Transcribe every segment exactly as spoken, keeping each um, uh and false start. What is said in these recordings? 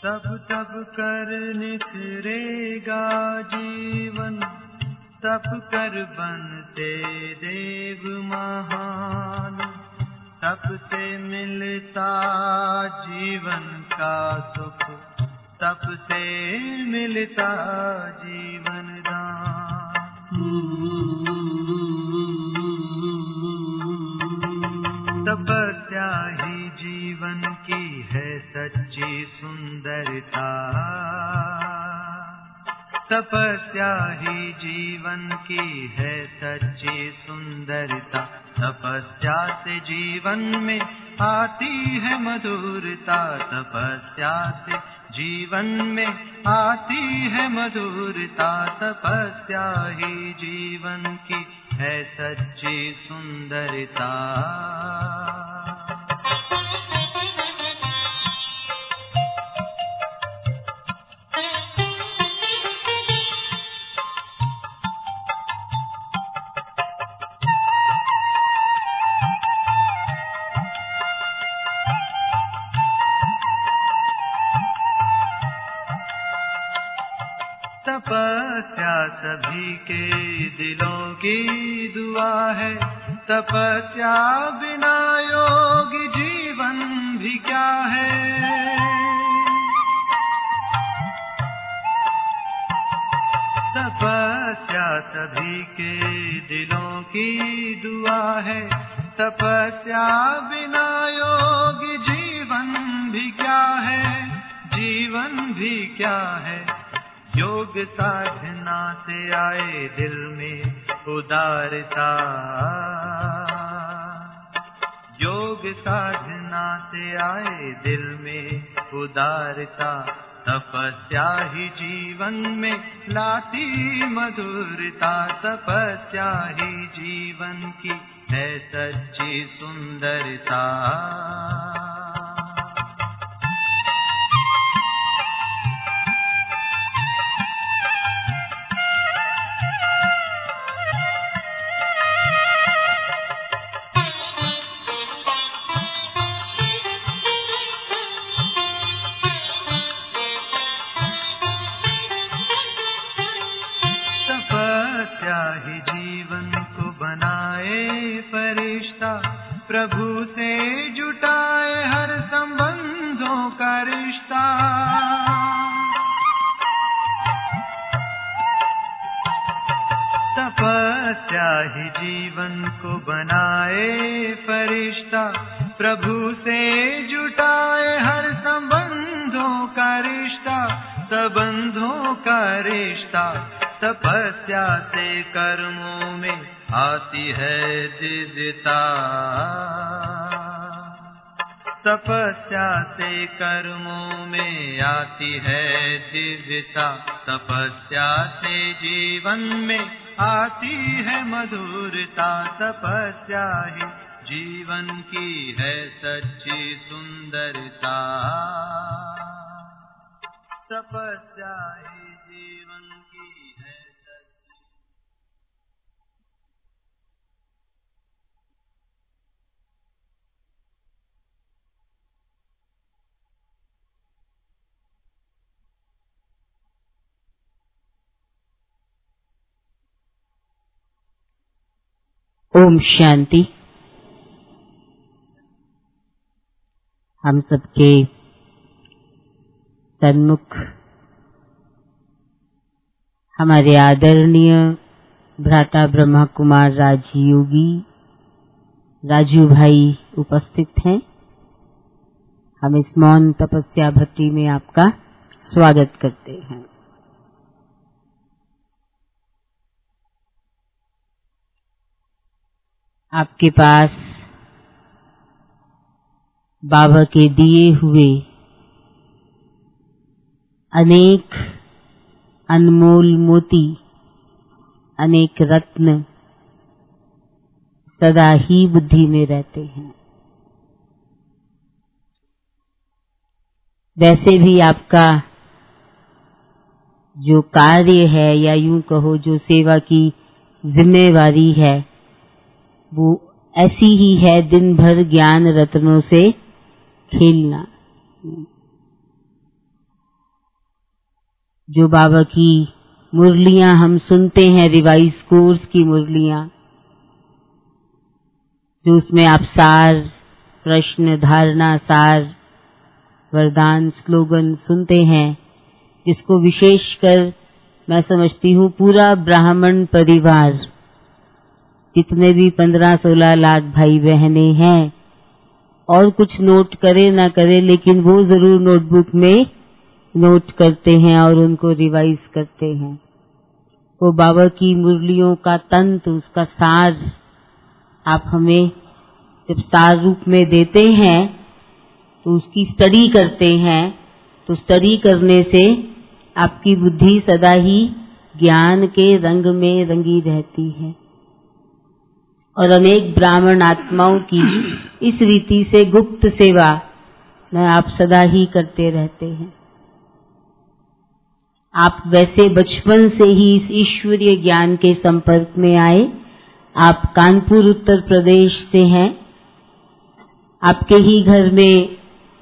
तब तब कर निखरेगा जीवन, तब कर बनते देव महान। तप से मिलता जीवन का सुख, तप से मिलता जीवन दान। तपस्या ही जीवन की है सच्ची सुंदरता, तपस्या ही जीवन की है सच्ची सुंदरता। तपस्या से जीवन में आती है मधुरता, तपस्या से जीवन में आती है मधुरता। तपस्या ही जीवन की है सच्ची सुंदरता। तपस्या सभी के दिलों की दुआ है, तपस्या बिना योगी जीवन भी क्या है। तपस्या सभी के दिलों की दुआ है, तपस्या बिना योगी जीवन भी क्या है, जीवन भी क्या है। योग साधना से आए दिल में उदारता, योग साधना से आए दिल में उदारता। तपस्या ही जीवन में लाती मधुरता, तपस्या ही जीवन की है सच्ची सुंदरता। तपस्या ही जीवन को बनाए फरिश्ता, प्रभु से जुटाए हर संबंधों का रिश्ता। तपस्या ही जीवन को बनाए फरिश्ता, प्रभु से जुटाए हर संबंधों का रिश्ता, संबंधों का रिश्ता। तपस्या से कर्मों में आती है दिव्यता, तपस्या से कर्मों में आती है दिव्यता। तपस्या से जीवन में आती है मधुरता, तपस्या ही जीवन की है सच्ची सुंदरता। तपस्या ही जीवन की है सच्ची। ओम शांति। हम सबके सन्मुख हमारे आदरणीय भ्राता ब्रह्मा कुमार राजयोगी राजू भाई उपस्थित हैं। हम इस मौन तपस्या भट्टी में आपका स्वागत करते हैं। आपके पास बाबा के दिए हुए अनेक अनमोल मोती, अनेक रत्न सदा ही बुद्धि में रहते हैं। वैसे भी आपका जो कार्य है या यूं कहो जो सेवा की जिम्मेवारी है वो ऐसी ही है, दिन भर ज्ञान रत्नों से खेलना। जो बाबा की मुरलियां हम सुनते हैं, रिवाइज कोर्स की मुरलियां, जो उसमें आप सार, प्रश्न, धारणा, सार, वरदान, स्लोगन सुनते हैं, जिसको विशेषकर मैं समझती हूँ पूरा ब्राह्मण परिवार, जितने भी पंद्रह सोलह लाख भाई बहने हैं, और कुछ नोट करे ना करे लेकिन वो जरूर नोटबुक में नोट करते हैं और उनको रिवाइज करते हैं। वो बाबा की मुरलियों का तंत्र, उसका सार आप हमें जब सार रूप में देते हैं तो उसकी स्टडी करते हैं, तो स्टडी करने से आपकी बुद्धि सदा ही ज्ञान के रंग में रंगी रहती है और अनेक ब्राह्मण आत्माओं की इस रीति से गुप्त सेवा न आप सदा ही करते रहते हैं। आप वैसे बचपन से ही इस ईश्वरीय ज्ञान के संपर्क में आए। आप कानपुर उत्तर प्रदेश से हैं। आपके ही घर में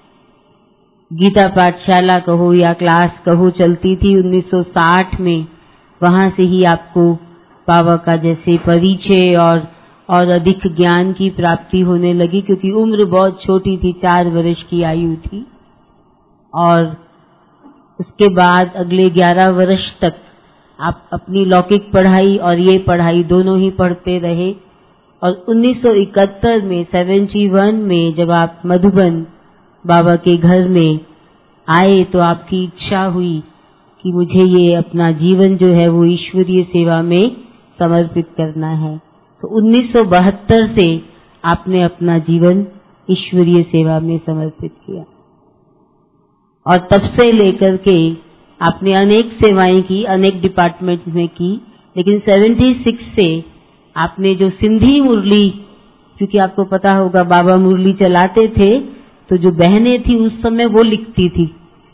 गीता पाठशाला कहो या क्लास कहो चलती थी उन्नीस सौ साठ में। वहां से ही आपको बाबा का जैसे परिचय और और अधिक ज्ञान की प्राप्ति होने लगी, क्योंकि उम्र बहुत छोटी थी, चार वर्ष की आयु थी। और उसके बाद अगले ग्यारह वर्ष तक आप अपनी लौकिक पढ़ाई और ये पढ़ाई दोनों ही पढ़ते रहे। और उन्नीस सौ इकहत्तर में इकहत्तर में जब आप मधुबन बाबा के घर में आए तो आपकी इच्छा हुई कि मुझे ये अपना जीवन जो है वो ईश्वरीय सेवा में समर्पित करना है। तो उन्नीस सौ बहत्तर से आपने अपना जीवन ईश्वरीय सेवा में समर्पित किया और तब से लेकर के आपने अनेक सेवाएं की, अनेक डिपार्टमेंट में की। लेकिन छिहत्तर से आपने जो सिंधी मुरली, क्योंकि आपको पता होगा बाबा मुरली चलाते थे, तो जो बहनें थी उस समय वो लिखती थी।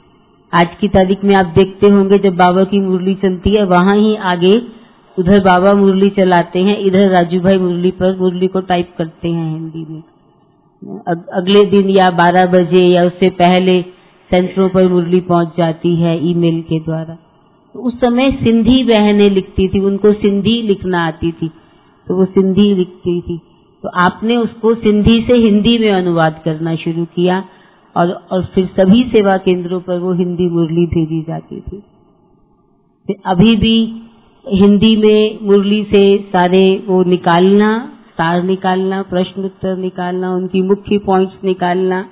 आज की तारीख में आप देखते होंगे जब बाबा की मुरली चलती है वहां ही आगे उधर बाबा मुरली चलाते हैं, इधर राजू भाई मुरली पर मुरली को टाइप करते हैं हिंदी में। अगले दिन या बारह बजे या उससे पहले सेंटरों पर मुरली पहुंच जाती है ईमेल के द्वारा। तो उस समय सिंधी बहनें लिखती थी, उनको सिंधी लिखना आती थी, तो वो सिंधी लिखती थी। तो आपने उसको सिंधी से हिंदी में अनुवाद करना शुरू किया और और फिर सभी सेवा केंद्रों पर वो हिंदी मुरली भेजी जाती थी। फिर अभी भी हिंदी में मुरली से सारे वो निकालना, सार निकालना, प्रश्न उत्तर निकालना, उनकी मुख्य पॉइंट्स निकालना,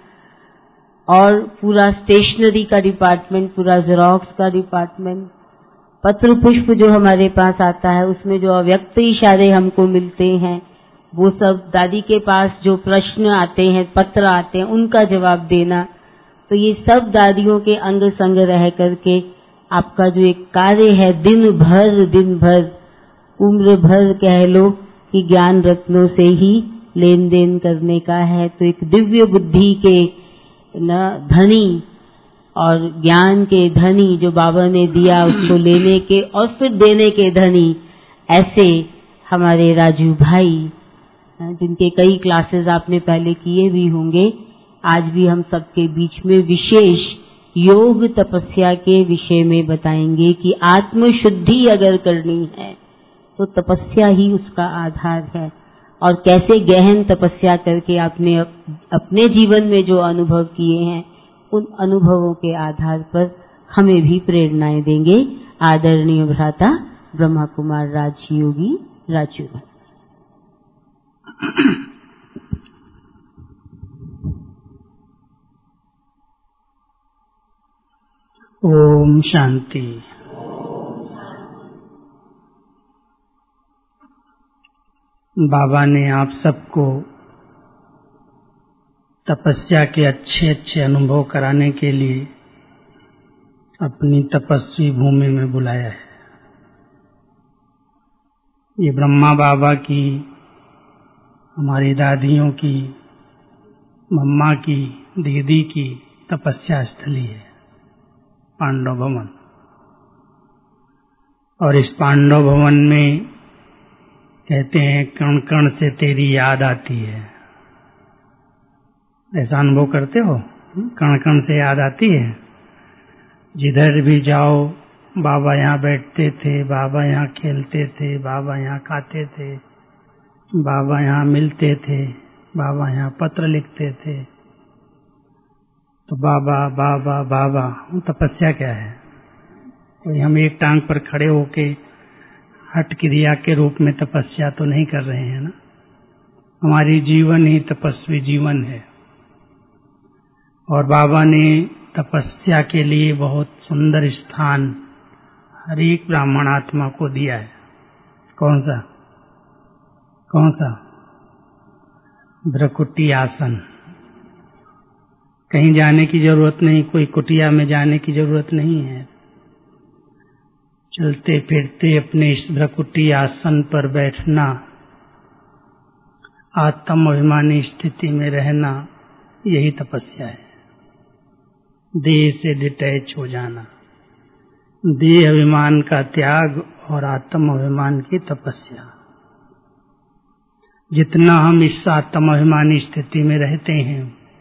और पूरा स्टेशनरी का डिपार्टमेंट, पूरा जेरोक्स का डिपार्टमेंट, पत्र पुष्प जो हमारे पास आता है उसमें जो अव्यक्त इशारे हमको मिलते हैं वो सब, दादी के पास जो प्रश्न आते हैं, पत्र आते हैं, उनका जवाब देना। तो ये सब दादियों के अंग संग रह करके आपका जो एक कार्य है, दिन भर दिन भर उम्र भर कह लो कि ज्ञान रत्नों से ही लेन देन करने का है। तो एक दिव्य बुद्धि के न धनी और ज्ञान के धनी जो बाबा ने दिया उसको लेने के और फिर देने के धनी, ऐसे हमारे राजू भाई, जिनके कई क्लासेस आपने पहले किए भी होंगे, आज भी हम सबके बीच में विशेष योग तपस्या के विषय में बताएंगे कि आत्म शुद्धि अगर करनी है तो तपस्या ही उसका आधार है। और कैसे गहन तपस्या करके आपने अपने जीवन में जो अनुभव किए हैं उन अनुभवों के आधार पर हमें भी प्रेरणाएं देंगे आदरणीय भ्राता ब्रह्मा कुमार राजयोगी राजू भाई। ओम शांति। बाबा ने आप सबको तपस्या के अच्छे अच्छे अनुभव कराने के लिए अपनी तपस्वी भूमि में बुलाया है। ये ब्रह्मा बाबा की, हमारी दादियों की, मम्मा की, दीदी की तपस्या स्थली है, पांडव भवन। और इस पांडव भवन में कहते हैं कण कण से तेरी याद आती है। ऐसा अनुभव करते हो? कण कण से याद आती है। जिधर भी जाओ बाबा यहाँ बैठते थे, बाबा यहाँ खेलते थे, बाबा यहाँ खाते थे, बाबा यहाँ मिलते थे, बाबा यहाँ पत्र लिखते थे। तो बाबा बाबा बाबा तपस्या क्या है? कोई हम एक टांग पर खड़े होके हठ क्रिया के रूप में तपस्या तो नहीं कर रहे हैं ना। हमारी जीवन ही तपस्वी जीवन है। और बाबा ने तपस्या के लिए बहुत सुंदर स्थान हर एक ब्राह्मण आत्मा को दिया है। कौन सा? कौन सा? भ्रकुटी आसन। कहीं जाने की जरूरत नहीं, कोई कुटिया में जाने की जरूरत नहीं है। चलते फिरते अपने इस भ्रकुटी आसन पर बैठना, आत्म अभिमानी स्थिति में रहना, यही तपस्या है। देह से डिटैच हो जाना, देह अभिमान का त्याग और आत्म अभिमान की तपस्या। जितना हम इस आत्म अभिमानी स्थिति में रहते हैं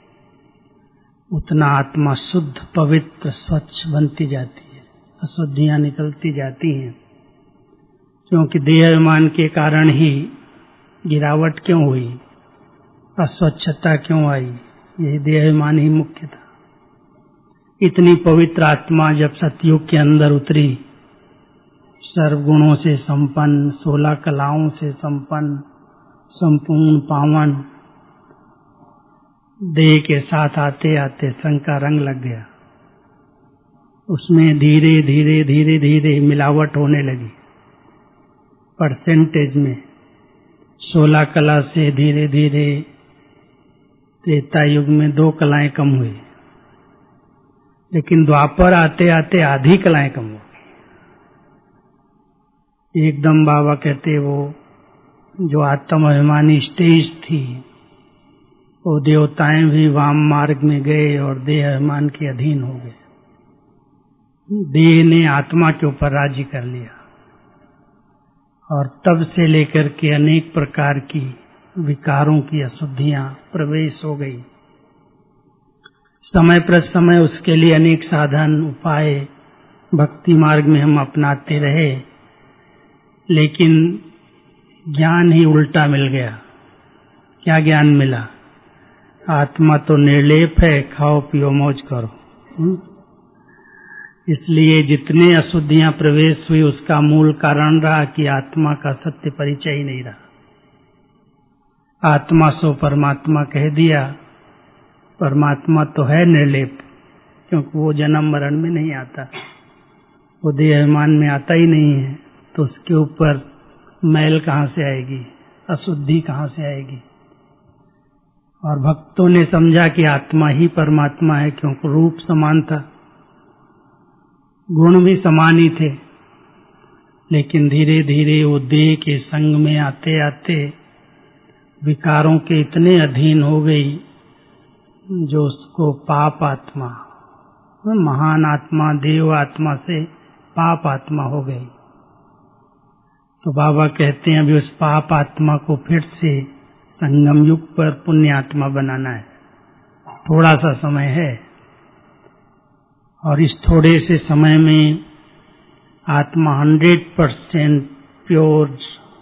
उतना आत्मा शुद्ध, पवित्र, स्वच्छ बनती जाती है, अशुद्धियां निकलती जाती हैं। क्योंकि देह अभिमान के कारण ही गिरावट क्यों हुई, अस्वच्छता क्यों आई, यही देह अभिमान ही मुख्य था। इतनी पवित्र आत्मा जब सतयुग के अंदर उतरी, सर्वगुणों से संपन्न, सोलह कलाओं से संपन्न, संपूर्ण पावन, देह के साथ आते आते संग का रंग लग गया। उसमें धीरे धीरे धीरे धीरे मिलावट होने लगी। परसेंटेज में सोलह कला से धीरे धीरे त्रेता युग में दो कलाएं कम हुई, लेकिन द्वापर आते आते आधी कलाएं कम हो गई। एकदम बाबा कहते वो जो आत्म अभिमानी स्टेज थी, वो देवताएं भी वाम मार्ग में गए और देह अभिमान के अधीन हो गए। देह ने आत्मा के ऊपर राज्य कर लिया और तब से लेकर के अनेक प्रकार की विकारों की अशुद्धियां प्रवेश हो गई। समय पर समय उसके लिए अनेक साधन उपाय भक्ति मार्ग में हम अपनाते रहे, लेकिन ज्ञान ही उल्टा मिल गया। क्या ज्ञान मिला? आत्मा तो निर्लेप है, खाओ पियो मौज करो। इसलिए जितने अशुद्धियां प्रवेश हुई उसका मूल कारण रहा कि आत्मा का सत्य परिचय ही नहीं रहा। आत्मा सो परमात्मा कह दिया। परमात्मा तो है निर्लेप, क्योंकि वो जन्म मरण में नहीं आता, वो देह अभिमान में आता ही नहीं है, तो उसके ऊपर मैल कहाँ से आएगी, अशुद्धि कहाँ से आएगी। और भक्तों ने समझा कि आत्मा ही परमात्मा है, क्योंकि रूप समान था, गुण भी समान ही थे, लेकिन धीरे धीरे वो देह के संग में आते आते विकारों के इतने अधीन हो गई जो उसको पाप आत्मा, महान आत्मा, देव आत्मा से पाप आत्मा हो गई। तो बाबा कहते हैं अभी उस पाप आत्मा को फिर से संगम युग पर पुण्य आत्मा बनाना है। थोड़ा सा समय है और इस थोड़े से समय में आत्मा hundred percent pure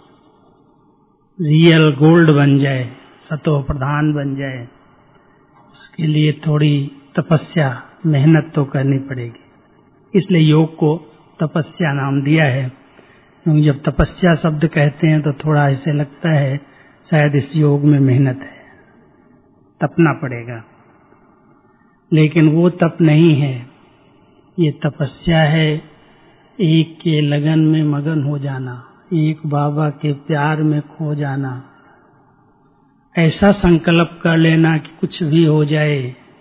real gold बन जाए, सतो प्रधान बन जाए। उसके लिए थोड़ी तपस्या, मेहनत तो करनी पड़ेगी। इसलिए योग को तपस्या नाम दिया है। क्योंकि जब तपस्या शब्द कहते हैं तो थोड़ा ऐसे लगता है शायद इस योग में मेहनत है, तपना पड़ेगा, लेकिन वो तप नहीं है। ये तपस्या है एक के लगन में मगन हो जाना, एक बाबा के प्यार में खो जाना, ऐसा संकल्प कर लेना कि कुछ भी हो जाए,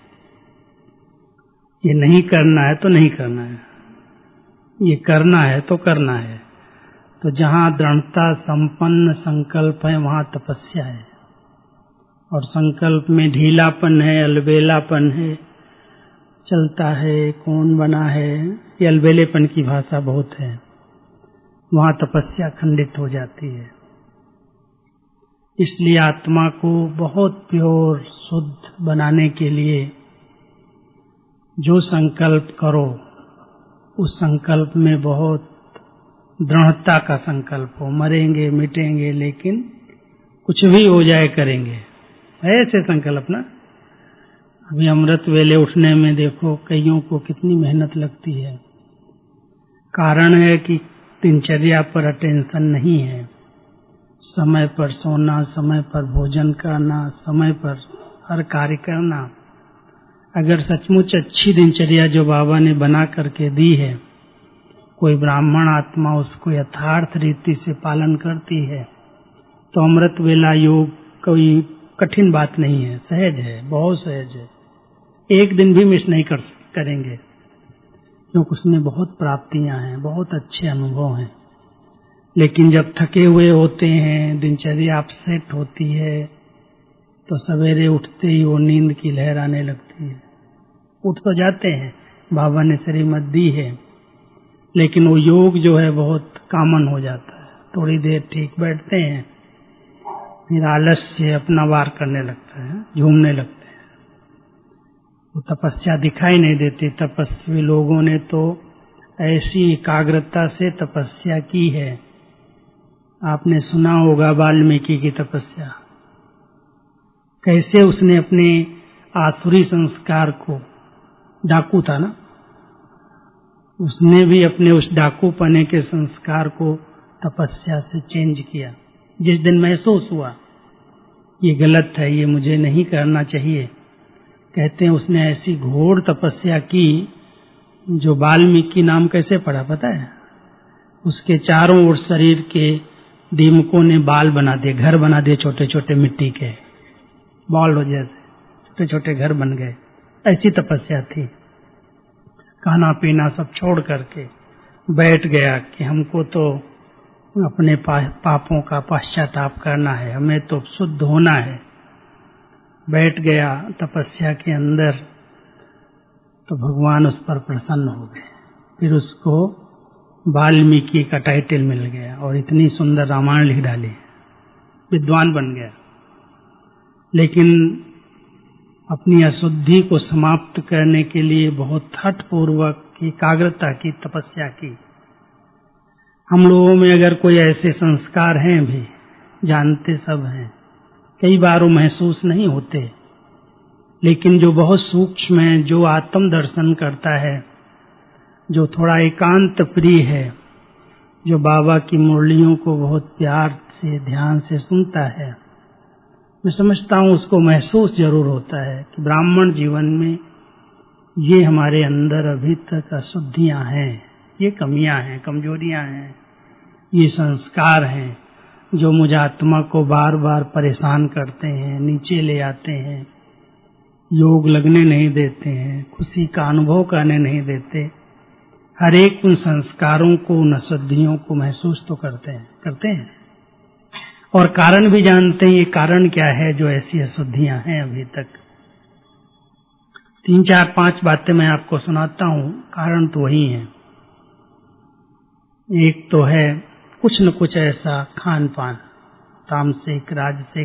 ये नहीं करना है तो नहीं करना है, ये करना है तो करना है। तो जहाँ दृढ़ता संपन्न संकल्प है वहाँ तपस्या है। और संकल्प में ढीलापन है, अलबेलापन है, चलता है, कौन बना है, ये अलबेलेपन की भाषा बहुत है, वहाँ तपस्या खंडित हो जाती है। इसलिए आत्मा को बहुत प्योर शुद्ध बनाने के लिए जो संकल्प करो उस संकल्प में बहुत दृढ़ता का संकल्प हो, मरेंगे मिटेंगे लेकिन कुछ भी हो जाए करेंगे, ऐसे संकल्प ना। अभी अमृत वेले उठने में देखो कईयों को कितनी मेहनत लगती है। कारण है कि दिनचर्या पर अटेंशन नहीं है, समय पर सोना, समय पर भोजन करना, समय पर हर कार्य करना। अगर सचमुच अच्छी दिनचर्या जो बाबा ने बना करके दी है, कोई ब्राह्मण आत्मा उसको यथार्थ रीति से पालन करती है, तो अमृत वेला योग कोई कठिन बात नहीं है, सहज है, बहुत सहज है। एक दिन भी मिस नहीं कर करेंगे, क्योंकि उसमें बहुत प्राप्तियां हैं, बहुत अच्छे अनुभव हैं। लेकिन जब थके हुए होते हैं, दिनचर्या अपसेट होती है, तो सवेरे उठते ही वो नींद की लहर आने लगती है। उठ तो जाते हैं, बाबा ने श्रीमत दी है, लेकिन वो योग जो है बहुत कॉमन हो जाता है। थोड़ी देर ठीक बैठते हैं, फिर आलस्य अपना वार करने लगता है, झूमने लगते हैं। वो तपस्या दिखाई नहीं देती। तपस्वी लोगों ने तो ऐसी एकाग्रता से तपस्या की है। आपने सुना होगा वाल्मीकि की तपस्या, कैसे उसने अपने आसुरी संस्कार को, डाकू था ना, उसने भी अपने उस डाकू पने के संस्कार को तपस्या से चेंज किया। जिस दिन महसूस हुआ ये गलत है, ये मुझे नहीं करना चाहिए, कहते हैं उसने ऐसी घोर तपस्या की जो वाल्मीकि नाम कैसे पड़ा पता है? उसके चारों ओर शरीर के दीमकों ने बाल बना दिए, घर बना दिए, छोटे छोटे मिट्टी के बॉल हो जैसे छोटे छोटे घर बन गए। ऐसी तपस्या थी। खाना पीना सब छोड़ करके बैठ गया कि हमको तो अपने पा, पापों का पश्चाताप करना है, हमें तो शुद्ध होना है। बैठ गया तपस्या के अंदर, तो भगवान उस पर प्रसन्न हो गए। फिर उसको वाल्मीकि का टाइटल मिल गया और इतनी सुंदर रामायण लिख डाली, विद्वान बन गया। लेकिन अपनी अशुद्धि को समाप्त करने के लिए बहुत हठपूर्वक एकाग्रता की तपस्या की। हम लोगों में अगर कोई ऐसे संस्कार हैं भी, जानते सब हैं, कई बार वो महसूस नहीं होते, लेकिन जो बहुत सूक्ष्म है, जो आत्म दर्शन करता है, जो थोड़ा एकांत प्रिय है, जो बाबा की मुरलियों को बहुत प्यार से ध्यान से सुनता है, मैं समझता हूँ उसको महसूस जरूर होता है कि ब्राह्मण जीवन में ये हमारे अंदर अभी तक अशुद्धियां हैं, ये कमियां हैं, कमजोरियां हैं, ये संस्कार हैं जो मुझ आत्मा को बार बार परेशान करते हैं, नीचे ले आते हैं, योग लगने नहीं देते हैं, खुशी का अनुभव करने नहीं देते। हर एक उन संस्कारों को, उन अशुद्धियों को महसूस तो करते हैं करते हैं और कारण भी जानते हैं। ये कारण क्या है जो ऐसी अशुद्धियां हैं अभी तक। तीन चार पांच बातें मैं आपको सुनाता हूं, कारण तो वही है। एक तो है कुछ न कुछ ऐसा खान पान, तामसिक राजसिक,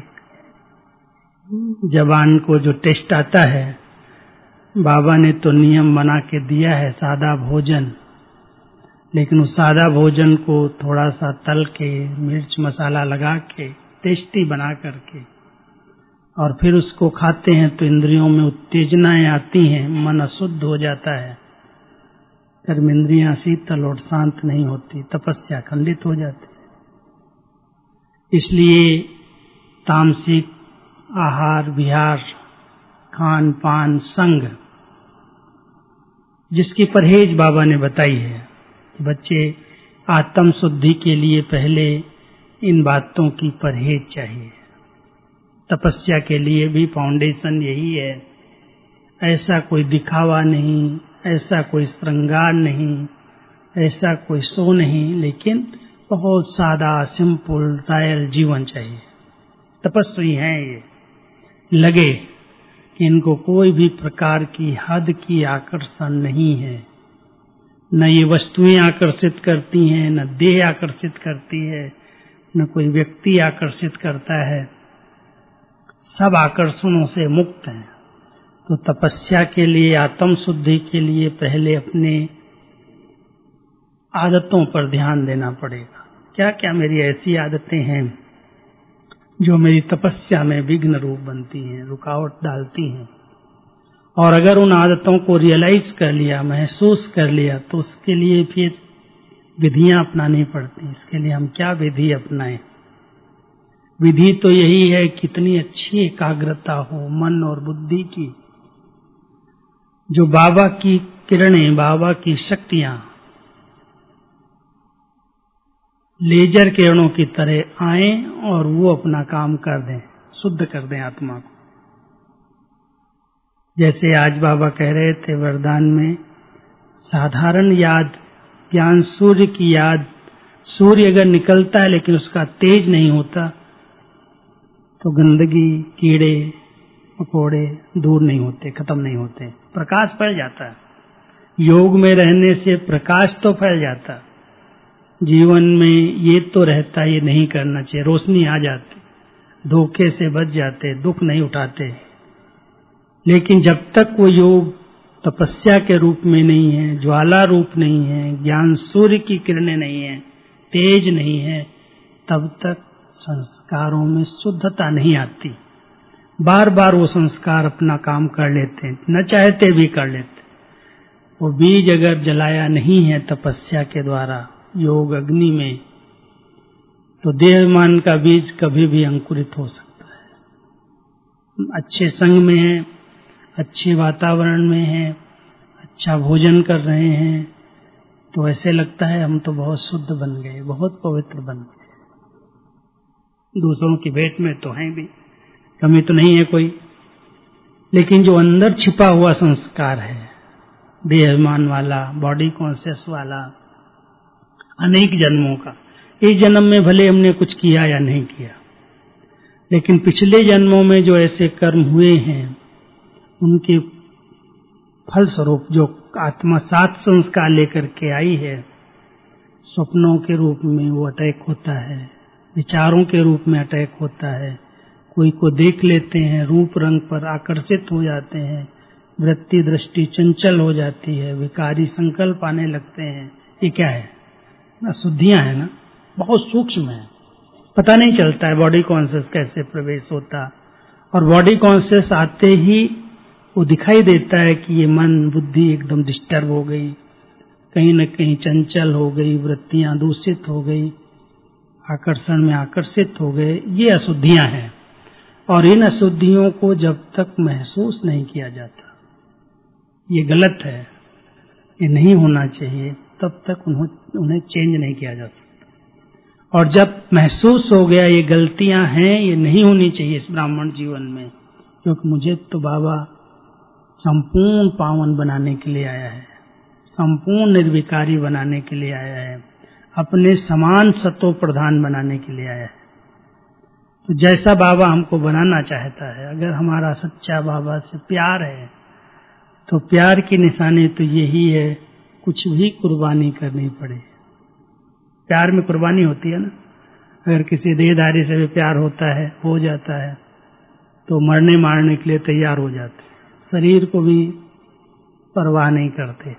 जबान को जो टेस्ट आता है। बाबा ने तो नियम बना के दिया है सादा भोजन, लेकिन उस सादा भोजन को थोड़ा सा तल के, मिर्च मसाला लगा के, टेस्टी बना करके और फिर उसको खाते हैं तो इंद्रियों में उत्तेजनाएं आती हैं, मन अशुद्ध हो जाता है, कर्म इंद्रियां शीतल और शांत नहीं होती, तपस्या खंडित हो जाती है। इसलिए तामसिक आहार विहार, खान पान, संग, जिसकी परहेज बाबा ने बताई है कि बच्चे आत्म शुद्धि के लिए पहले इन बातों की परहेज चाहिए। तपस्या के लिए भी फाउंडेशन यही है। ऐसा कोई दिखावा नहीं, ऐसा कोई श्रृंगार नहीं, ऐसा कोई शो नहीं, लेकिन बहुत सादा सिंपल रॉयल जीवन चाहिए। तपस्वी हैं ये, लगे कि इनको कोई भी प्रकार की हद की आकर्षण नहीं है, न ये वस्तुएं आकर्षित करती हैं, न देह आकर्षित करती है, न कोई व्यक्ति आकर्षित करता है, सब आकर्षणों से मुक्त हैं। तो तपस्या के लिए, आत्म शुद्धि के लिए पहले अपने आदतों पर ध्यान देना पड़ेगा। क्या क्या मेरी ऐसी आदतें हैं जो मेरी तपस्या में विघ्न रूप बनती हैं, रुकावट डालती हैं। और अगर उन आदतों को रियलाइज कर लिया, महसूस कर लिया, तो उसके लिए फिर विधियां अपनानी पड़ती। इसके लिए हम क्या विधि अपनाएं? विधि तो यही है कि कितनी अच्छी एकाग्रता हो मन और बुद्धि की, जो बाबा की किरणें, बाबा की शक्तियां लेजर किरणों की तरह आएं और वो अपना काम कर दें, शुद्ध कर दें आत्मा को। जैसे आज बाबा कह रहे थे वरदान में, साधारण याद, ज्ञान सूर्य की याद। सूर्य अगर निकलता है लेकिन उसका तेज नहीं होता तो गंदगी, कीड़े मकोड़े दूर नहीं होते, खत्म नहीं होते, प्रकाश फैल जाता है। योग में रहने से प्रकाश तो फैल जाता, जीवन में ये तो रहता, ये नहीं करना चाहिए, रोशनी आ जाती, धोखे से बच जाते, दुख नहीं उठाते। लेकिन जब तक वो योग तपस्या के रूप में नहीं है, ज्वाला रूप नहीं है, ज्ञान सूर्य की किरणें नहीं है, तेज नहीं है, तब तक संस्कारों में शुद्धता नहीं आती। बार बार वो संस्कार अपना काम कर लेते हैं, न चाहते भी कर लेते। वो बीज अगर जलाया नहीं है तपस्या के द्वारा योग अग्नि में, तो देहमान का बीज कभी भी अंकुरित हो सकता है। अच्छे संग में है, अच्छे वातावरण में है, अच्छा भोजन कर रहे हैं, तो ऐसे लगता है हम तो बहुत शुद्ध बन गए, बहुत पवित्र बन गए। दूसरों की भेंट में तो हैं भी, कमी तो नहीं है कोई, लेकिन जो अंदर छिपा हुआ संस्कार है, देहमान वाला, बॉडी कॉन्शियस वाला, अनेक जन्मों का, इस जन्म में भले हमने कुछ किया या नहीं किया, लेकिन पिछले जन्मों में जो ऐसे कर्म हुए हैं उनके फल स्वरूप जो आत्मा सात संस्कार लेकर के आई है, स्वप्नों के रूप में वो अटैक होता है, विचारों के रूप में अटैक होता है, कोई को देख लेते हैं, रूप रंग पर आकर्षित हो जाते हैं, वृत्ति दृष्टि चंचल हो जाती है, विकारी संकल्प आने लगते हैं। ये क्या है? अशुद्धियां है ना, बहुत सूक्ष्म है, पता नहीं चलता है बॉडी कॉन्शियस कैसे प्रवेश होता। और बॉडी कॉन्शियस आते ही वो दिखाई देता है कि ये मन बुद्धि एकदम डिस्टर्ब हो गई, कहीं न कहीं चंचल हो गई, वृत्तियां दूषित हो गई, आकर्षण में आकर्षित हो गए। ये अशुद्धियां हैं, और इन अशुद्धियों को जब तक महसूस नहीं किया जाता, ये गलत है, ये नहीं होना चाहिए, तब तक उन्हें चेंज नहीं किया जा सकता। और जब महसूस हो गया ये गलतियां हैं, ये नहीं होनी चाहिए इस ब्राह्मण जीवन में, क्योंकि मुझे तो बाबा संपूर्ण पावन बनाने के लिए आया है, संपूर्ण निर्विकारी बनाने के लिए आया है, अपने समान सतो प्रधान बनाने के लिए आया है। तो जैसा बाबा हमको बनाना चाहता है, अगर हमारा सच्चा बाबा से प्यार है, तो प्यार की निशानी तो यही है, कुछ भी कुर्बानी करनी पड़े। प्यार में कुर्बानी होती है ना, अगर किसी देहधारी से भी प्यार होता है, हो जाता है, तो मरने मारने के लिए तैयार हो जाते हैं, शरीर को भी परवाह नहीं करते।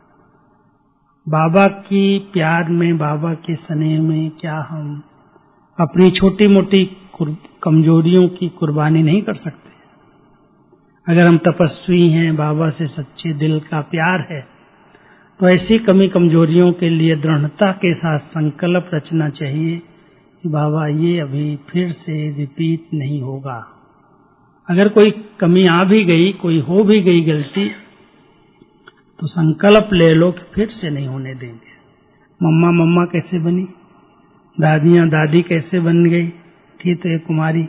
बाबा की प्यार में, बाबा के स्नेह में क्या हम अपनी छोटी मोटी कमजोरियों की कुर्बानी नहीं कर सकते? अगर हम तपस्वी हैं, बाबा से सच्चे दिल का प्यार है, तो ऐसी कमी कमजोरियों के लिए दृढ़ता के साथ संकल्प रचना चाहिए कि बाबा ये अभी फिर से रिपीट नहीं होगा। अगर कोई कमी आ भी गई, कोई हो भी गई गलती, तो संकल्प ले लो कि फिर से नहीं होने देंगे। मम्मा मम्मा कैसे बनी, दादियां दादी कैसे बन गई, थी तो एक कुमारी,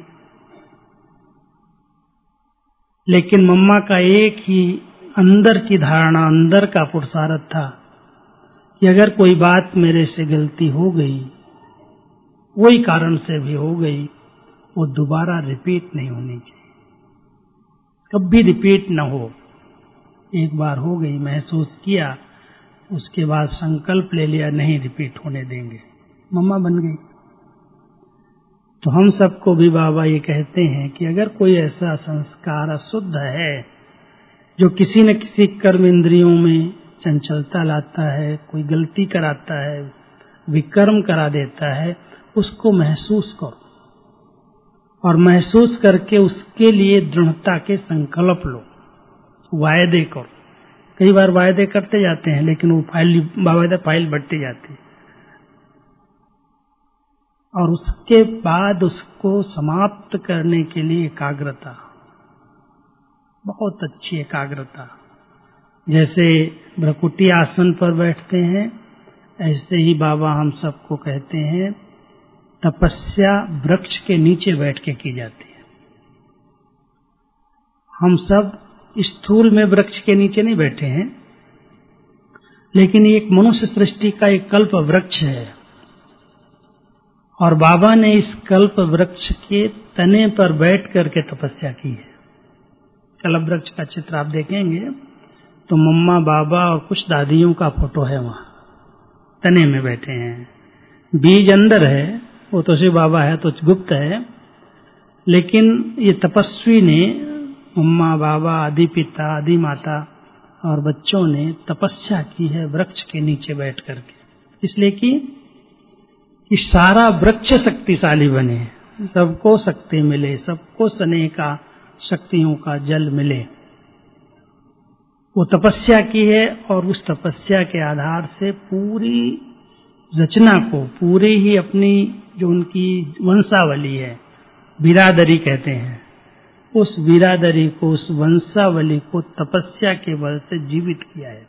लेकिन मम्मा का एक ही अंदर की धारणा, अंदर का पुरुषार्थ था कि अगर कोई बात मेरे से गलती हो गई, कोई कारण से भी हो गई, वो दोबारा रिपीट नहीं होनी चाहिए, कभी रिपीट न हो। एक बार हो गई, महसूस किया, उसके बाद संकल्प ले लिया, नहीं रिपीट होने देंगे, मम्मा बन गई। तो हम सबको भी बाबा ये कहते हैं कि अगर कोई ऐसा संस्कार अशुद्ध है जो किसी न किसी कर्म इंद्रियों में चंचलता लाता है, कोई गलती कराता है, विकर्म करा देता है, उसको महसूस करो और महसूस करके उसके लिए दृढ़ता के संकल्प लो, वायदे करो। कई बार वायदे करते जाते हैं लेकिन वो फाइल बावायदा फाइल बढ़ती जाती है, और उसके बाद उसको समाप्त करने के लिए एकाग्रता, बहुत अच्छी एकाग्रता। जैसे भ्रकुटी आसन पर बैठते हैं, ऐसे ही बाबा हम सबको कहते हैं तपस्या वृक्ष के नीचे बैठ के की जाती है। हम सब स्थूल में वृक्ष के नीचे नहीं बैठे हैं, लेकिन ये एक मनुष्य सृष्टि का एक कल्प वृक्ष है, और बाबा ने इस कल्प वृक्ष के तने पर बैठ करके तपस्या की है। कल्प वृक्ष का चित्र आप देखेंगे तो मम्मा, बाबा और कुछ दादियों का फोटो है, वहां तने में बैठे हैं। बीज अंदर है, वो तो शिव बाबा है तो गुप्त है, लेकिन ये तपस्वी ने, मम्मा, बाबा, आदि पिता, आदि माता और बच्चों ने तपस्या की है वृक्ष के नीचे बैठ करके, इसलिए कि कि सारा वृक्ष शक्तिशाली बने, सबको शक्ति मिले, सबको स्नेह का, शक्तियों का जल मिले। वो तपस्या की है और उस तपस्या के आधार से पूरी रचना को, पूरी ही अपनी जो उनकी वंशावली है, बिरादरी कहते हैं, उस बिरादरी को, उस वंशावली को तपस्या के बल से जीवित किया है।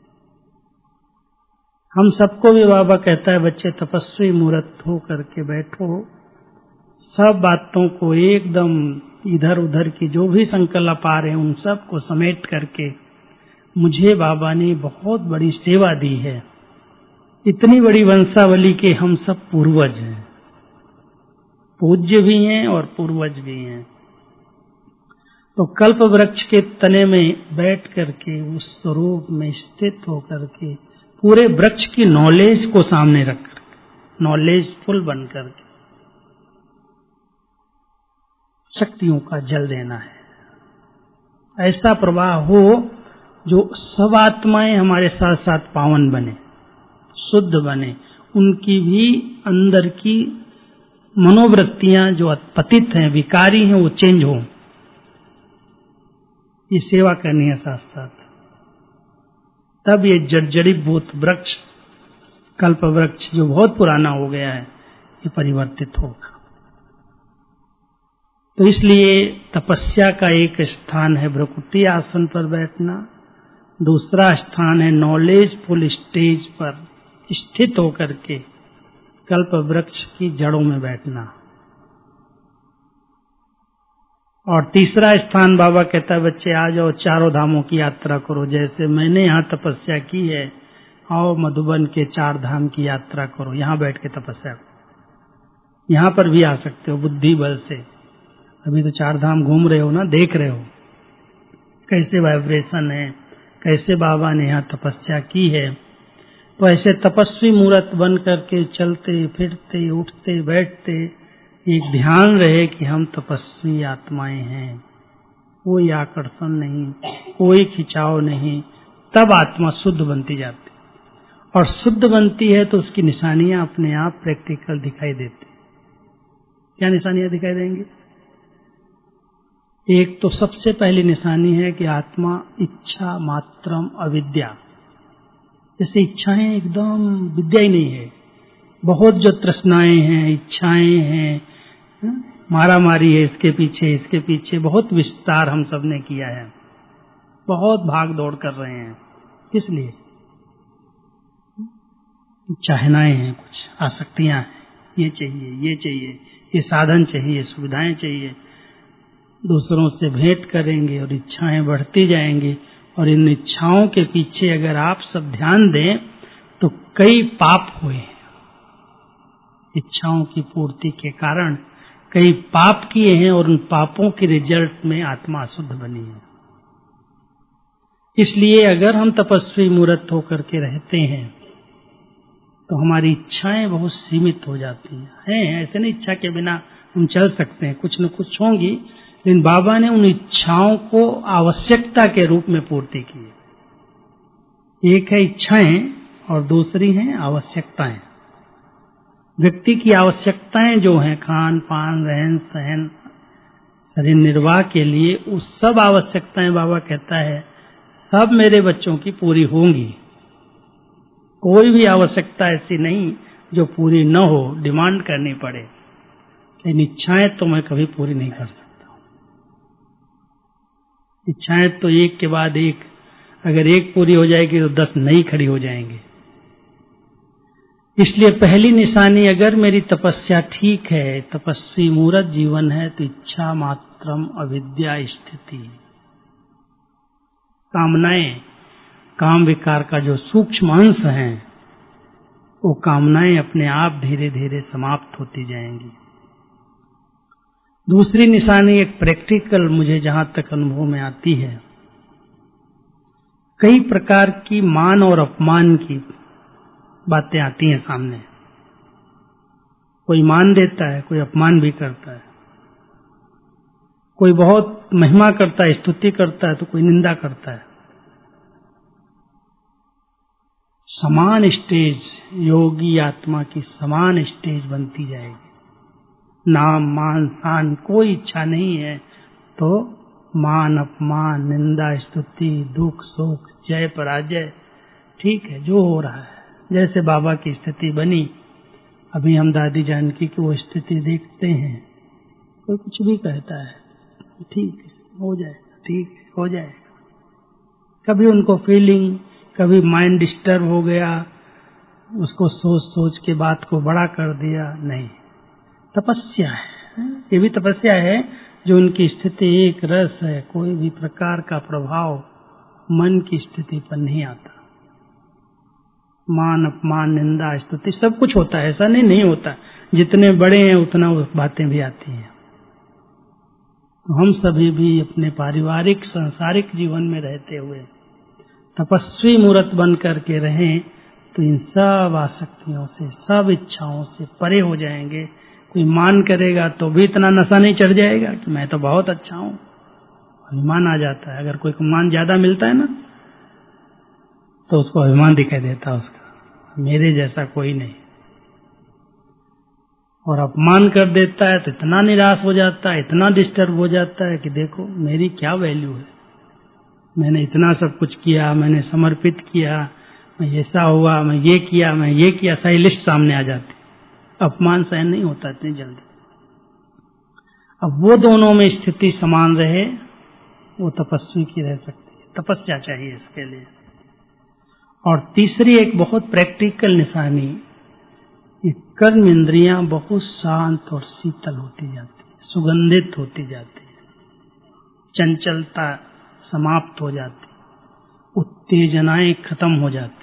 हम सबको भी बाबा कहता है बच्चे तपस्वी मूर्त हो करके बैठो, सब बातों को एकदम इधर उधर की जो भी संकल्प आ रहे हैं उन सब को समेट करके, मुझे बाबा ने बहुत बड़ी सेवा दी है, इतनी बड़ी वंशावली के हम सब पूर्वज हैं, पूज्य भी हैं और पूर्वज भी हैं। तो कल्प वृक्ष के तने में बैठ करके, उस स्वरूप में स्थित होकर के, पूरे वृक्ष की नॉलेज को सामने रख करके, नॉलेजफुल बन करके शक्तियों का जल देना है। ऐसा प्रवाह हो जो सब आत्माएं हमारे साथ साथ पावन बने, शुद्ध बने, उनकी भी अंदर की मनोवृत्तियां जो पतित हैं, विकारी हैं, वो चेंज हो। ये सेवा करनी है साथ साथ, तब ये जर्जरीभूत वृक्ष, कल्प वृक्ष जो बहुत पुराना हो गया है, ये परिवर्तित होगा। तो इसलिए तपस्या का एक स्थान है भ्रकुटी आसन पर बैठना, दूसरा स्थान है नॉलेजफुल स्टेज पर स्थित होकर के कल्प वृक्ष की जड़ों में बैठना, और तीसरा स्थान बाबा कहता है बच्चे आ जाओ, चारों धामों की यात्रा करो, जैसे मैंने यहाँ तपस्या की है, आओ मधुबन के चार धाम की यात्रा करो, यहाँ बैठ के तपस्या करो। यहाँ पर भी आ सकते हो बुद्धि बल से, अभी तो चार धाम घूम रहे हो ना, देख रहे हो कैसे वाइब्रेशन है, कैसे बाबा ने यहाँ तपस्या की है। तो ऐसे तपस्वी मूर्त बन करके चलते फिरते उठते बैठते एक ध्यान रहे कि हम तपस्वी आत्माएं हैं, कोई आकर्षण नहीं, कोई खिंचाव नहीं, तब आत्मा शुद्ध बनती जाती, और शुद्ध बनती है तो उसकी निशानियां अपने आप प्रैक्टिकल दिखाई देती। क्या निशानियां दिखाई देंगी? एक तो सबसे पहली निशानी है कि आत्मा इच्छा मात्रम अविद्या, जैसे इच्छाएं एकदम विद्या ही नहीं है, बहुत जो तृष्णाएं हैं, इच्छाएं हैं, मारा मारी है इसके पीछे इसके पीछे, बहुत विस्तार हम सब ने किया है, बहुत भाग दौड़ कर रहे हैं, इसलिए चाहनाएं हैं, कुछ आसक्तियां हैं, ये चाहिए ये चाहिए, ये साधन चाहिए, सुविधाएं चाहिए, दूसरों से भेंट करेंगे और इच्छाएं बढ़ती जाएंगी। और इन इच्छाओं के पीछे अगर आप सब ध्यान दें तो कई पाप हुए, इच्छाओं की पूर्ति के कारण कई पाप किए हैं, और उन पापों के रिजल्ट में आत्मा अशुद्ध बनी है। इसलिए अगर हम तपस्वी मूर्त होकर के रहते हैं तो हमारी इच्छाएं बहुत सीमित हो जाती हैं। हैं ऐसे नहीं इच्छा के बिना हम चल सकते हैं, कुछ न कुछ होंगी, लेकिन बाबा ने उन इच्छाओं को आवश्यकता के रूप में पूर्ति की। एक है इच्छाएं और दूसरी हैं आवश्यकताएं। व्यक्ति की आवश्यकताएं जो हैं, खान पान, रहन सहन, शरीर निर्वाह के लिए, उस सब आवश्यकताएं बाबा कहता है सब मेरे बच्चों की पूरी होंगी। कोई भी आवश्यकता ऐसी नहीं जो पूरी न हो, डिमांड करनी पड़े। लेकिन इच्छाएं तो मैं कभी पूरी नहीं कर सकता। इच्छाएं तो एक के बाद एक, अगर एक पूरी हो जाएगी तो दस नई खड़ी हो जाएंगी। इसलिए पहली निशानी, अगर मेरी तपस्या ठीक है, तपस्वी मूर्त जीवन है, तो इच्छा मात्रम अविद्या स्थिति। कामनाएं, काम विकार का जो सूक्ष्म अंश है, वो कामनाएं अपने आप धीरे धीरे समाप्त होती जाएंगी। दूसरी निशानी एक प्रैक्टिकल, मुझे जहां तक अनुभव में आती है, कई प्रकार की मान और अपमान की बातें आती हैं सामने। कोई मान देता है, कोई अपमान भी करता है, कोई बहुत महिमा करता है, स्तुति करता है, तो कोई निंदा करता है। समान स्टेज, योगी आत्मा की समान स्टेज बनती जाएगी। नाम मान शान कोई इच्छा नहीं है, तो मान अपमान, निंदा स्तुति, दुख सुख, जय पराजय, ठीक है जो हो रहा है। जैसे बाबा की स्थिति बनी, अभी हम दादी जानकी की वो स्थिति देखते हैं, कोई कुछ भी कहता है, ठीक है हो जाएगा, ठीक है हो जाएगा। कभी उनको फीलिंग, कभी माइंड डिस्टर्ब हो गया, उसको सोच सोच के बात को बड़ा कर दिया, नहीं। तपस्या है, ये भी तपस्या है जो उनकी स्थिति एक रस है, कोई भी प्रकार का प्रभाव मन की स्थिति पर नहीं आता। मान अपमान, निंदा स्तुति सब कुछ होता है, ऐसा नहीं नहीं होता। जितने बड़े हैं उतना वो बातें भी आती हैं। तो हम सभी भी अपने पारिवारिक सांसारिक जीवन में रहते हुए तपस्वी मूर्त बन करके रहें, तो इन सब आसक्तियों से, सब इच्छाओं से परे हो जाएंगे। कोई मान करेगा तो भी इतना नशा नहीं चढ़ जाएगा कि मैं तो बहुत अच्छा हूं, अभिमान आ जाता है। अगर कोई को मान ज्यादा मिलता है ना, तो उसको अभिमान दिखाई देता है उसका, मेरे जैसा कोई नहीं। और अपमान कर देता है तो इतना निराश हो जाता है, इतना डिस्टर्ब हो जाता है कि देखो मेरी क्या वैल्यू है, मैंने इतना सब कुछ किया, मैंने समर्पित किया, मैं ऐसा हुआ, मैं ये किया, मैं ये किया, सारी लिस्ट सामने आ जाती। अपमान सहन नहीं होता इतनी जल्दी। अब वो दोनों में स्थिति समान रहे, वो तपस्वी की रह सकती है। तपस्या चाहिए इसके लिए। और तीसरी एक बहुत प्रैक्टिकल निशानी, ये कर्म इंद्रियां बहुत शांत और शीतल होती जाती है, सुगंधित होती जाती है, चंचलता समाप्त हो जाती, उत्तेजनाएं खत्म हो जाती।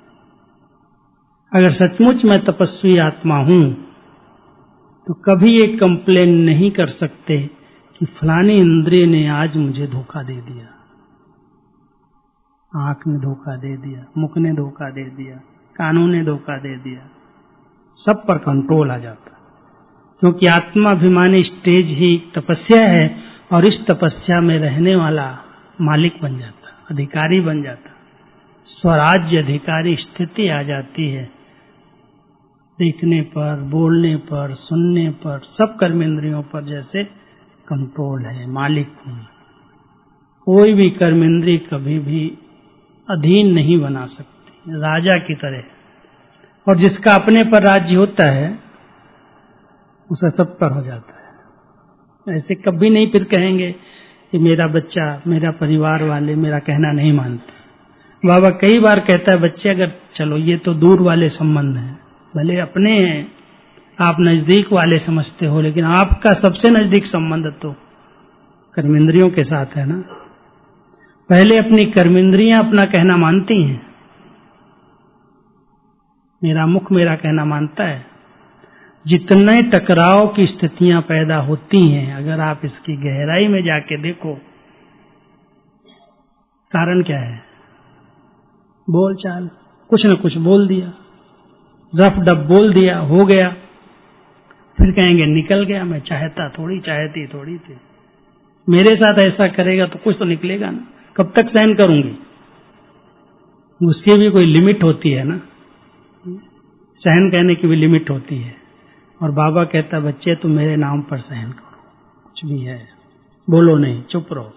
अगर सचमुच मैं तपस्वी आत्मा हूं तो कभी ये कंप्लेन नहीं कर सकते कि फलानी इंद्रिय ने आज मुझे धोखा दे दिया, आंख ने धोखा दे दिया, मुख ने धोखा दे दिया, कानों ने धोखा दे दिया। सब पर कंट्रोल आ जाता, क्योंकि आत्माभिमानी स्टेज ही तपस्या है। और इस तपस्या में रहने वाला मालिक बन जाता, अधिकारी बन जाता, स्वराज्य अधिकारी स्थिति आ जाती है। देखने पर, बोलने पर, सुनने पर, सब कर्मेंद्रियों पर जैसे कंट्रोल है, मालिक हूं। कोई भी कर्मेंद्रिय कभी भी अधीन नहीं बना सकती, राजा की तरह। और जिसका अपने पर राज्य होता है उसे सब पर हो जाता है। ऐसे कभी नहीं फिर कहेंगे कि मेरा बच्चा, मेरा परिवार वाले मेरा कहना नहीं मानते। बाबा कई बार कहता है, बच्चे अगर चलो ये तो दूर वाले संबंध हैं, भले अपने हैं, आप नजदीक वाले समझते हो, लेकिन आपका सबसे नजदीक संबंध तो कर्मेंद्रियों के साथ है ना। पहले अपनी कर्मेंद्रियां अपना कहना मानती हैं, मेरा मुख मेरा कहना मानता है। जितने टकराव की स्थितियां पैदा होती हैं, अगर आप इसकी गहराई में जाके देखो, कारण क्या है? बोल चाल, कुछ न कुछ बोल दिया, रफ डब बोल दिया, हो गया। फिर कहेंगे निकल गया, मैं चाहता थोड़ी, चाहती थोड़ी थी। मेरे साथ ऐसा करेगा तो कुछ तो निकलेगा ना, कब तक सहन करूंगी? उसकी भी कोई लिमिट होती है ना, सहन करने की भी लिमिट होती है। और बाबा कहता है बच्चे तुम मेरे नाम पर सहन करो, कुछ भी है बोलो नहीं, चुप रहो।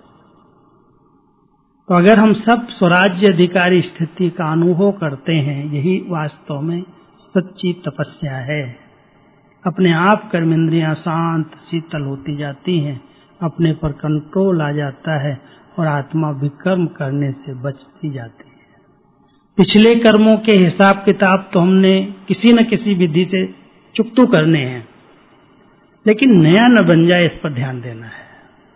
तो अगर हम सब स्वराज्य अधिकारी स्थिति का अनुभव करते हैं, यही वास्तव में सच्ची तपस्या है। अपने आप कर्मेंद्रियां शांत शीतल होती जाती हैं, अपने पर कंट्रोल आ जाता है और आत्मा विकर्म करने से बचती जाती है। पिछले कर्मों के हिसाब किताब तो हमने किसी न किसी विधि से चुकतू करने हैं, लेकिन नया न बन जाए इस पर ध्यान देना है।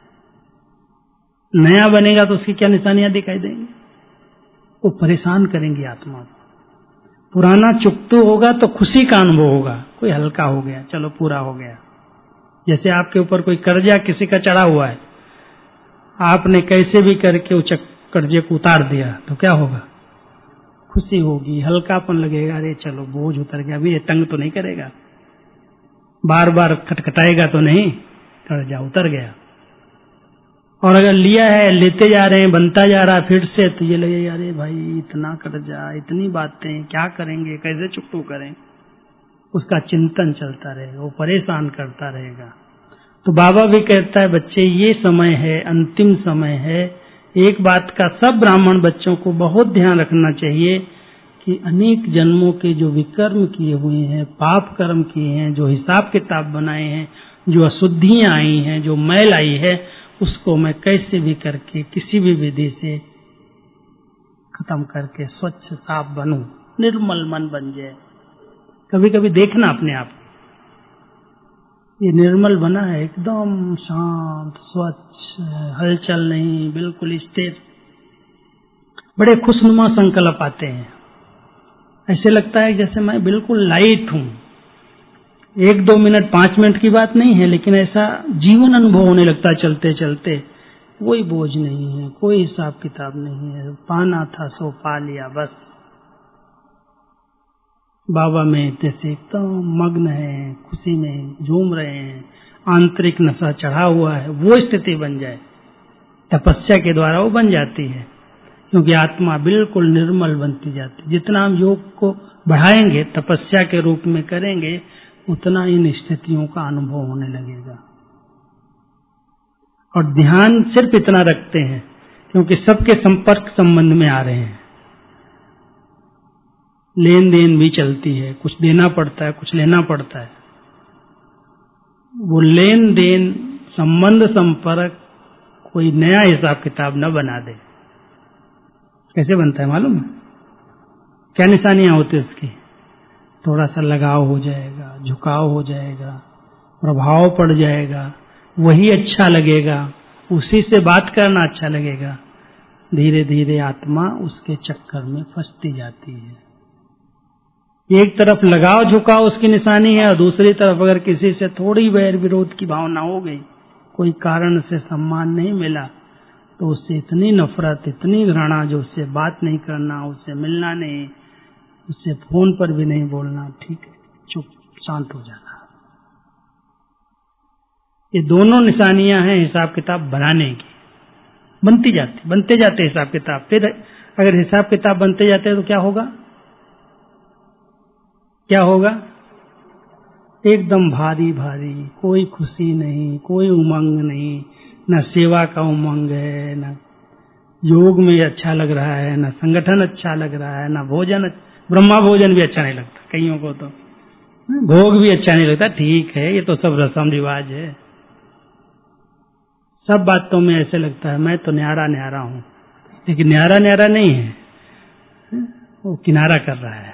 नया बनेगा तो उसकी क्या निशानियां दिखाई देंगी, वो परेशान करेंगी आत्मा को। पुराना चुकतू होगा तो खुशी का अनुभव होगा, कोई हल्का हो गया, चलो पूरा हो गया। जैसे आपके ऊपर कोई कर्जा किसी का चढ़ा हुआ है, आपने कैसे भी करके उस कर्जे को उतार दिया तो क्या होगा, खुशी होगी, हल्कापन लगेगा, अरे चलो बोझ उतर गया, अभी ये तंग तो नहीं करेगा, बार बार खटखटाएगा तो नहीं, कर्जा उतर गया। और अगर लिया है, लेते जा रहे हैं, बनता जा रहा है फिर से, तो ये लगे अरे भाई इतना कर्जा, इतनी बातें, क्या करेंगे, कैसे चुकतू करें, उसका चिंतन चलता रहेगा, वो परेशान करता रहेगा। तो बाबा भी कहता है बच्चे ये समय है, अंतिम समय है। एक बात का सब ब्राह्मण बच्चों को बहुत ध्यान रखना चाहिए कि अनेक जन्मों के जो विकर्म किए हुए हैं, पाप कर्म किए हैं, जो हिसाब किताब बनाए हैं, जो अशुद्धियां आई हैं, जो मैल आई है, उसको मैं कैसे भी करके किसी भी विधि से खत्म करके स्वच्छ साफ बनूं, निर्मल मन बन जाए। कभी कभी देखना अपने आप, ये निर्मल बना है, एकदम शांत स्वच्छ, हलचल नहीं, बिल्कुल स्थिर, बड़े खुशनुमा संकल्प आते हैं। ऐसे लगता है जैसे मैं बिल्कुल लाइट हूं। एक दो मिनट पांच मिनट की बात नहीं है, लेकिन ऐसा जीवन अनुभव होने लगता है चलते चलते। कोई बोझ नहीं है, कोई हिसाब किताब नहीं है, पाना था सो पा लिया बस। बाबा में जैसे एकदम मग्न है, खुशी में झूम रहे हैं, आंतरिक नशा चढ़ा हुआ है, वो स्थिति बन जाए, तपस्या के द्वारा वो बन जाती है। क्योंकि आत्मा बिल्कुल निर्मल बनती जाती। जितना हम योग को बढ़ाएंगे, तपस्या के रूप में करेंगे, उतना इन स्थितियों का अनुभव होने लगेगा। और ध्यान सिर्फ इतना रखते हैं क्योंकि सबके संपर्क संबंध में आ रहे हैं, लेन देन भी चलती है, कुछ देना पड़ता है, कुछ लेना पड़ता है। वो लेन देन संबंध संपर्क कोई नया हिसाब किताब न बना दे। कैसे बनता है मालूम है? क्या निशानियां होती है उसकी? थोड़ा सा लगाव हो जाएगा, झुकाव हो जाएगा, प्रभाव पड़ जाएगा, वही अच्छा लगेगा, उसी से बात करना अच्छा लगेगा। धीरे धीरे आत्मा उसके चक्कर में फंसती जाती है। एक तरफ लगाव झुकाव उसकी निशानी है, और दूसरी तरफ अगर किसी से थोड़ी वैर विरोध की भावना हो गई, कोई कारण से सम्मान नहीं मिला, तो उससे इतनी नफरत, इतनी घृणा, जो उससे बात नहीं करना, उससे मिलना नहीं, उससे फोन पर भी नहीं बोलना, ठीक है, चुप शांत हो जाना। ये दोनों निशानियां हैं हिसाब किताब बनाने की। बनती जाती, बनते जाते हिसाब किताब। फिर अगर हिसाब किताब बनते जाते हैं तो क्या होगा? क्या होगा? एकदम भारी भारी, कोई खुशी नहीं, कोई उमंग नहीं, न सेवा का उमंग है, न योग में अच्छा लग रहा है, न संगठन अच्छा लग रहा है, न भोजन, ब्रह्मा भोजन भी अच्छा नहीं लगता कईयों को, तो भोग भी अच्छा नहीं लगता। ठीक है, ये तो सब रस्म रिवाज है। सब बातों में ऐसे लगता है मैं तो न्यारा न्यारा हूं, लेकिन न्यारा न्यारा नहीं है, वो किनारा कर रहा है।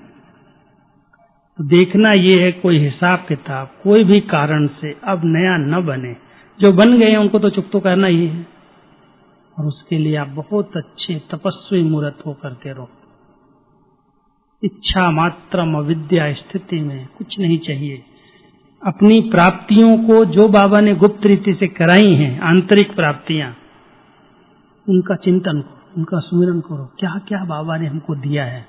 तो देखना ये है, कोई हिसाब किताब कोई भी कारण से अब नया न बने। जो बन गए उनको तो चुप तो करना ही है, और उसके लिए आप बहुत अच्छे तपस्वी मूर्त होकर के रहो। इच्छा मात्रम अविद्या स्थिति में कुछ नहीं चाहिए। अपनी प्राप्तियों को जो बाबा ने गुप्त रीति से कराई हैं, आंतरिक प्राप्तियां, उनका चिंतन करो, उनका सुमिरन करो। क्या क्या बाबा ने हमको दिया है।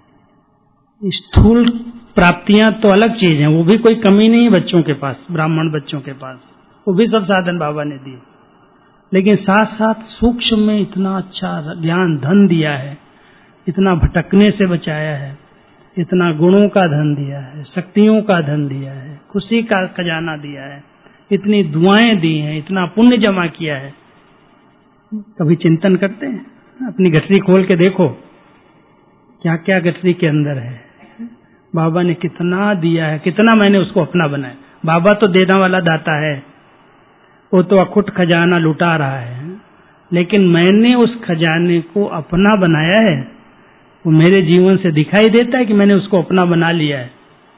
स्थूल प्राप्तियां तो अलग चीज हैं, वो भी कोई कमी नहीं है बच्चों के पास, ब्राह्मण बच्चों के पास, वो भी सब साधन बाबा ने दिए। लेकिन साथ साथ सूक्ष्म में इतना अच्छा ज्ञान धन दिया है, इतना भटकने से बचाया है, इतना गुणों का धन दिया है, शक्तियों का धन दिया है, खुशी का खजाना दिया है, इतनी दुआएं दी हैं, इतना पुण्य जमा किया है। कभी चिंतन करते हैं? अपनी गठरी खोल के देखो क्या क्या गठरी के अंदर है। बाबा ने कितना दिया है, कितना मैंने उसको अपना बनाया। बाबा तो देने वाला दाता है, वो तो अखुट खजाना लुटा रहा है, लेकिन मैंने उस खजाने को अपना बनाया है। वो मेरे जीवन से दिखाई देता है कि मैंने उसको अपना बना लिया है।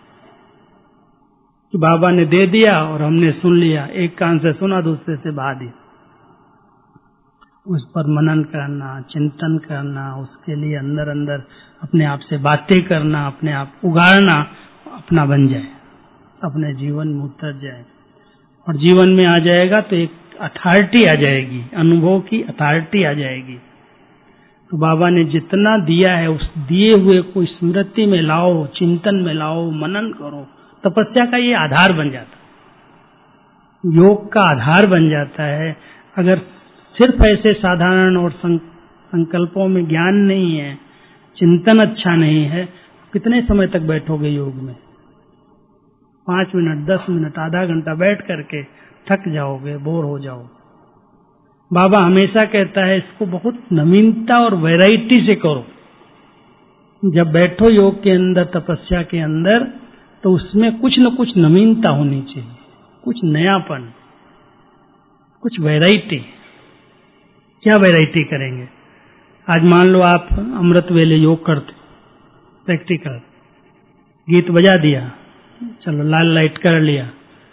कि बाबा ने दे दिया और हमने सुन लिया, एक कान से सुना दूसरे से बहा दिया। उस पर मनन करना, चिंतन करना, उसके लिए अंदर अंदर अपने आप से बातें करना, अपने आप उगाड़ना अपना बन जाए, अपने जीवन में उतर जाए और जीवन में आ जाएगा तो एक अथॉरिटी आ जाएगी, अनुभव की अथॉरिटी आ जाएगी। तो बाबा ने जितना दिया है उस दिए हुए को स्मृति में लाओ, चिंतन में लाओ, मनन करो। तपस्या का ये आधार बन जाता है, योग का आधार बन जाता है। अगर सिर्फ ऐसे साधारण और संकल्पों में ज्ञान नहीं है, चिंतन अच्छा नहीं है, कितने समय तक बैठोगे योग में? पांच मिनट, दस मिनट, आधा घंटा बैठ करके थक जाओगे, बोर हो जाओगे। बाबा हमेशा कहता है इसको बहुत नवीनता और वैरायटी से करो। जब बैठो योग के अंदर, तपस्या के अंदर, तो उसमें कुछ न कुछ नवीनता होनी चाहिए, कुछ नयापन, कुछ वैरायटी। क्या वैरायटी करेंगे? आज मान लो आप अमृत वेले योग करते, प्रैक्टिकल, गीत बजा दिया, चलो लाल लाइट कर लिया,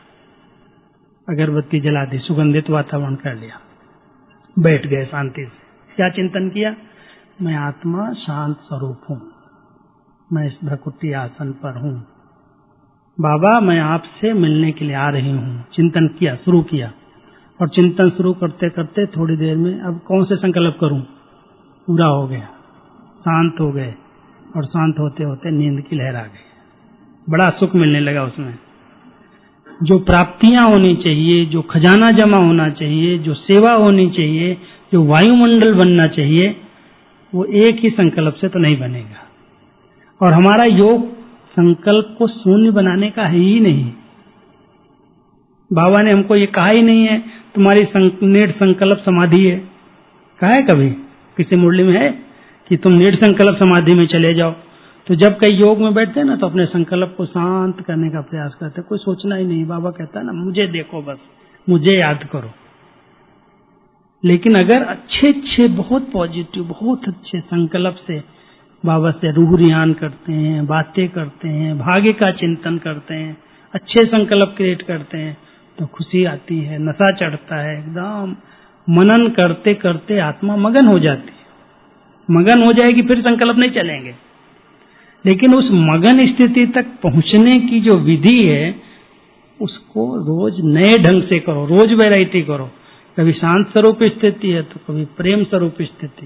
अगरबत्ती जला दी, सुगंधित वातावरण कर लिया, बैठ गए शांति से। क्या चिंतन किया? मैं आत्मा शांत स्वरूप हूं, मैं इस भ्रकुटी आसन पर हूं, बाबा मैं आपसे मिलने के लिए आ रही हूं। चिंतन किया, शुरू किया, और चिंतन शुरू करते करते थोड़ी देर में अब कौन से संकल्प करूं, पूरा हो गया, शांत हो गए, और शांत होते होते नींद की लहर आ गई। बड़ा सुख मिलने लगा उसमें। जो प्राप्तियां होनी चाहिए, जो खजाना जमा होना चाहिए, जो सेवा होनी चाहिए, जो वायुमंडल बनना चाहिए, वो एक ही संकल्प से तो नहीं बनेगा। और हमारा योग संकल्प को शून्य बनाने का है ही नहीं। बाबा ने हमको ये कहा ही नहीं है तुम्हारी नेट संकल्प समाधि है। कहा है कभी किसी मुरली में है कि तुम नेट संकल्प समाधि में चले जाओ? तो जब कई योग में बैठते हैं ना, तो अपने संकल्प को शांत करने का प्रयास करते हैं, कोई सोचना ही नहीं। बाबा कहता है ना, मुझे देखो, बस मुझे याद करो। लेकिन अगर अच्छे अच्छे, बहुत पॉजिटिव, बहुत अच्छे संकल्प से बाबा से रूह रियान करते हैं, बातें करते हैं, भाग्य का चिंतन करते हैं, अच्छे संकल्प क्रिएट करते हैं, तो खुशी आती है, नशा चढ़ता है, एकदम मनन करते करते आत्मा मगन हो जाती है। मगन हो जाएगी, फिर संकल्प नहीं चलेंगे। लेकिन उस मगन स्थिति तक पहुंचने की जो विधि है, उसको रोज नए ढंग से करो, रोज वैरायटी करो। कभी शांत स्वरूप स्थिति है तो कभी प्रेम स्वरूप स्थिति,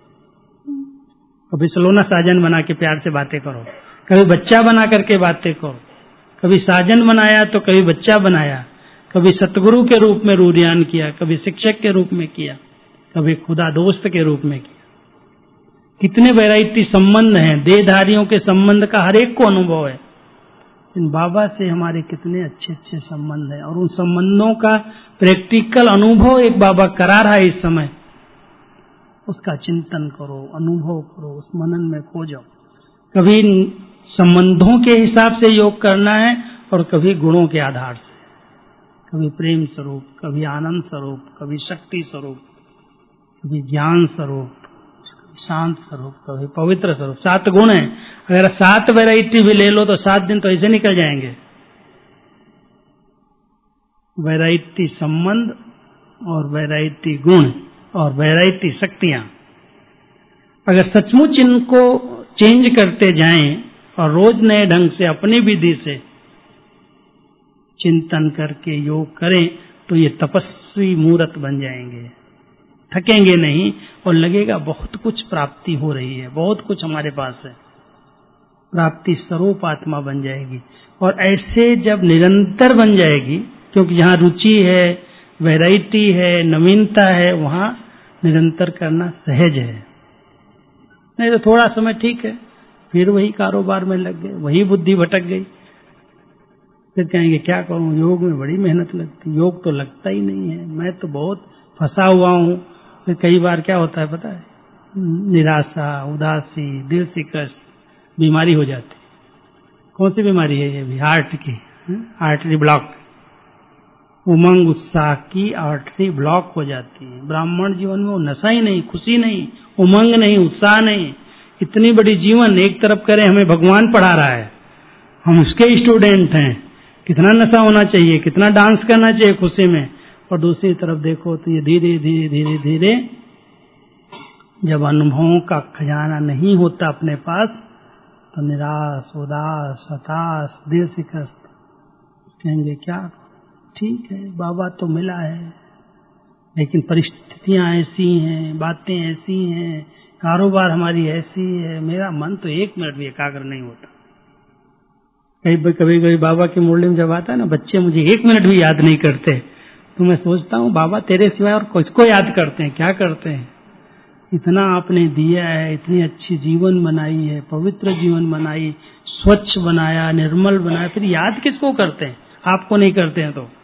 कभी सलोना साजन बना के प्यार से बातें करो, कभी बच्चा बना करके बातें करो, कभी साजन बनाया तो कभी बच्चा बनाया, कभी सतगुरु के रूप में रूरियान किया, कभी शिक्षक के रूप में किया, कभी खुदा दोस्त के रूप में किया। कितने वैरायटी संबंध हैं, देहधारियों के संबंध का हर एक को अनुभव है। इन बाबा से हमारे कितने अच्छे अच्छे संबंध हैं, और उन संबंधों का प्रैक्टिकल अनुभव एक बाबा करा रहा है इस समय। उसका चिंतन करो, अनुभव करो, उस मनन में खो जाओ। कभी संबंधों के हिसाब से योग करना है और कभी गुणों के आधार से, कभी प्रेम स्वरूप, कभी आनंद स्वरूप, कभी शक्ति स्वरूप, कभी ज्ञान स्वरूप, शांत स्वरूप, कभी पवित्र स्वरूप। सात गुण हैं। अगर सात वैरायटी भी ले लो तो सात दिन तो ऐसे निकल जाएंगे। वैरायटी संबंध और वैरायटी गुण और वैरायटी शक्तियां, अगर सचमुच इनको चेंज करते जाएं और रोज नए ढंग से अपनी विधि से चिंतन करके योग करें, तो ये तपस्वी मूर्त बन जाएंगे। थकेंगे नहीं और लगेगा बहुत कुछ प्राप्ति हो रही है, बहुत कुछ हमारे पास है। प्राप्ति स्वरूप आत्मा बन जाएगी। और ऐसे जब निरंतर बन जाएगी, क्योंकि जहाँ रुचि है, वैरायटी है, नवीनता है, वहाँ निरंतर करना सहज है। नहीं तो थोड़ा समय ठीक है, फिर वही कारोबार में लग गए, वही बुद्धि भटक गई, फिर कहेंगे क्या करूं, योग में बड़ी मेहनत लगती, योग तो लगता ही नहीं है, मैं तो बहुत फंसा हुआ हूं। फिर कई बार क्या होता है पता है, निराशा, उदासी, दिल शिकस्त, बीमारी हो जाती है। कौन सी बीमारी है ये भी? हार्ट की, आर्टरी ब्लॉक, उमंग उत्साह की आर्टरी ब्लॉक हो जाती है। ब्राह्मण जीवन में वो नशा ही नहीं, खुशी नहीं, उमंग नहीं, उत्साह नहीं। इतनी बड़ी जीवन एक तरफ करें, हमें भगवान पढ़ा रहा है, हम उसके स्टूडेंट हैं, कितना नशा होना चाहिए, कितना डांस करना चाहिए खुशी में, और दूसरी तरफ देखो तो ये धीरे धीरे धीरे धीरे जब अनुभवों का खजाना नहीं होता अपने पास, तो निराश, उदास, हताश, दिल शिकस्त, कहेंगे क्या ठीक है, बाबा तो मिला है, लेकिन परिस्थितियां ऐसी हैं, बातें ऐसी हैं, कारोबार हमारी ऐसी है, मेरा मन तो एक मिनट भी एकाग्र नहीं होता। कभी कभी कभी बाबा की मुरली में जब आता है ना, बच्चे मुझे एक मिनट भी याद नहीं करते, तो मैं सोचता हूँ बाबा तेरे सिवाय और किसको याद करते हैं, क्या करते हैं? इतना आपने दिया है, इतनी अच्छी जीवन बनाई है, पवित्र जीवन बनाई, स्वच्छ बनाया, निर्मल बनाया, फिर याद किसको करते हैं? आपको नहीं करते हैं तो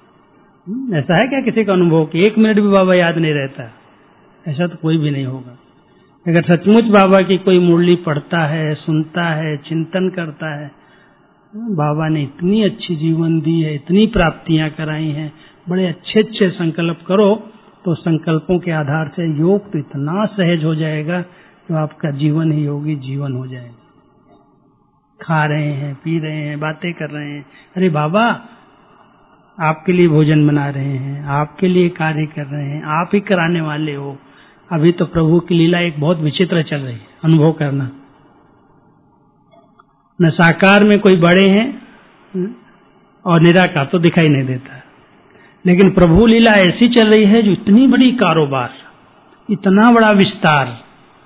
ऐसा है क्या किसी का अनुभव कि एक मिनट भी बाबा याद नहीं रहता? ऐसा तो कोई भी नहीं होगा। अगर सचमुच बाबा की कोई मुरली पढ़ता है, सुनता है, चिंतन करता है, बाबा ने इतनी अच्छी जीवन दी है, इतनी प्राप्तियां कराई हैं, बड़े अच्छे अच्छे संकल्प करो, तो संकल्पों के आधार से योग तो इतना सहज हो जाएगा कि आपका जीवन ही योगी जीवन हो जाएगा। खा रहे हैं, पी रहे हैं, बातें कर रहे हैं, अरे बाबा आपके लिए भोजन बना रहे हैं, आपके लिए कार्य कर रहे हैं, आप ही कराने वाले हो। अभी तो प्रभु की लीला एक बहुत विचित्र चल रही है, अनुभव करना। न साकार में कोई बड़े हैं और निराकार तो दिखाई नहीं देता, लेकिन प्रभु लीला ऐसी चल रही है जो इतनी बड़ी कारोबार, इतना बड़ा विस्तार,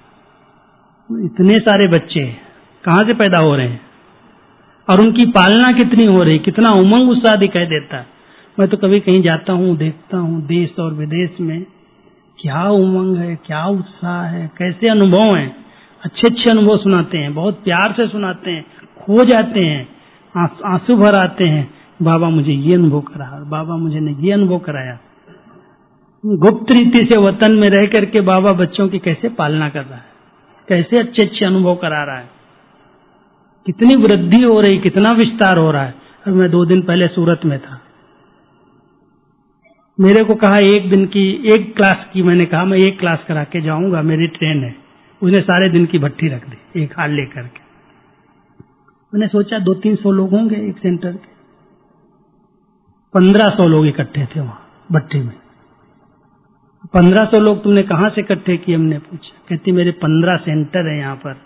इतने सारे बच्चे कहां से पैदा हो रहे हैं और उनकी पालना कितनी हो रही, कितना उमंग उत्साह दिखाई देता है। मैं तो कभी कहीं जाता हूं, देखता हूं देश और विदेश में क्या उमंग है, क्या उत्साह है, कैसे अनुभव हैं, अच्छे अच्छे अनुभव सुनाते हैं, बहुत प्यार से सुनाते हैं, खो जाते हैं, आंसू भर आते हैं, बाबा मुझे ये अनुभव करा, बाबा मुझे ने ये अनुभव कराया। गुप्त रीति से वतन में रह करके बाबा बच्चों की कैसे पालना कर रहा है, कैसे अच्छे अच्छे अनुभव करा रहा है, कितनी वृद्धि हो रही, कितना विस्तार हो रहा है। और मैं दो दिन पहले सूरत में था, मेरे को कहा एक दिन की एक क्लास की, मैंने कहा मैं एक क्लास करा के जाऊंगा, मेरी ट्रेन है। उसने सारे दिन की भट्टी रख दी एक हाल लेकर के। मैंने सोचा दो तीन सौ लोग होंगे एक सेंटर के, पंद्रह सौ लोग इकट्ठे थे वहां भट्टी में। पंद्रह सौ लोग तुमने कहां से इकट्ठे किए? हमने पूछा। कहती मेरे पंद्रह सेंटर है यहाँ पर,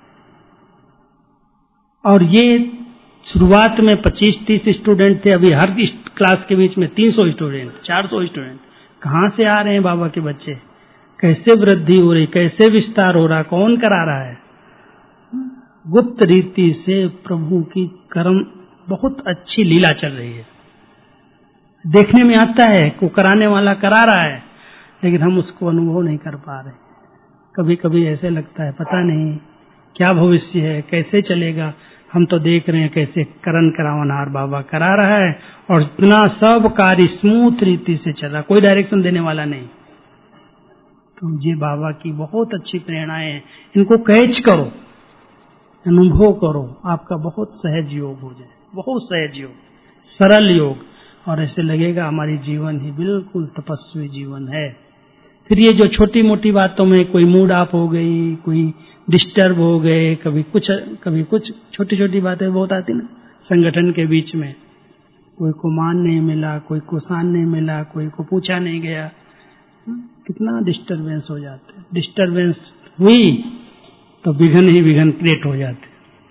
और ये शुरुआत में पच्चीस तीस स्टूडेंट थे, अभी हर क्लास के बीच में तीन सौ स्टूडेंट, चार सौ स्टूडेंट। कहां से आ रहे हैं बाबा के बच्चे, कैसे वृद्धि हो रही, कैसे विस्तार हो रहा, कौन करा रहा है? गुप्त रीति से प्रभु की कर्म बहुत अच्छी लीला चल रही है, देखने में आता है को कराने वाला करा रहा है, लेकिन हम उसको अनुभव नहीं कर पा रहे। कभी कभी ऐसे लगता है पता नहीं क्या भविष्य है, कैसे चलेगा। हम तो देख रहे हैं कैसे करण करावनहार बाबा करा रहा है, और इतना सब कार्य स्मूथ रीति से चल रहा, कोई डायरेक्शन देने वाला नहीं। तो ये बाबा की बहुत अच्छी प्रेरणाएं हैं, इनको कैच करो, अनुभव करो, आपका बहुत सहज योग हो जाए, बहुत सहज योग, सरल योग, और ऐसे लगेगा हमारी जीवन ही बिल्कुल तपस्वी जीवन है। फिर ये जो छोटी मोटी बातों में कोई मूड ऑफ हो गई, कोई डिस्टर्ब हो गए, कभी कुछ कभी कुछ छोटी छोटी बातें बहुत आती ना संगठन के बीच में, कोई को मान नहीं मिला, कोई को सान नहीं मिला, कोई को पूछा नहीं गया, कितना डिस्टरबेंस हो जाते हैं। डिस्टरबेंस हुई तो विघन ही विघन क्रिएट हो जाते।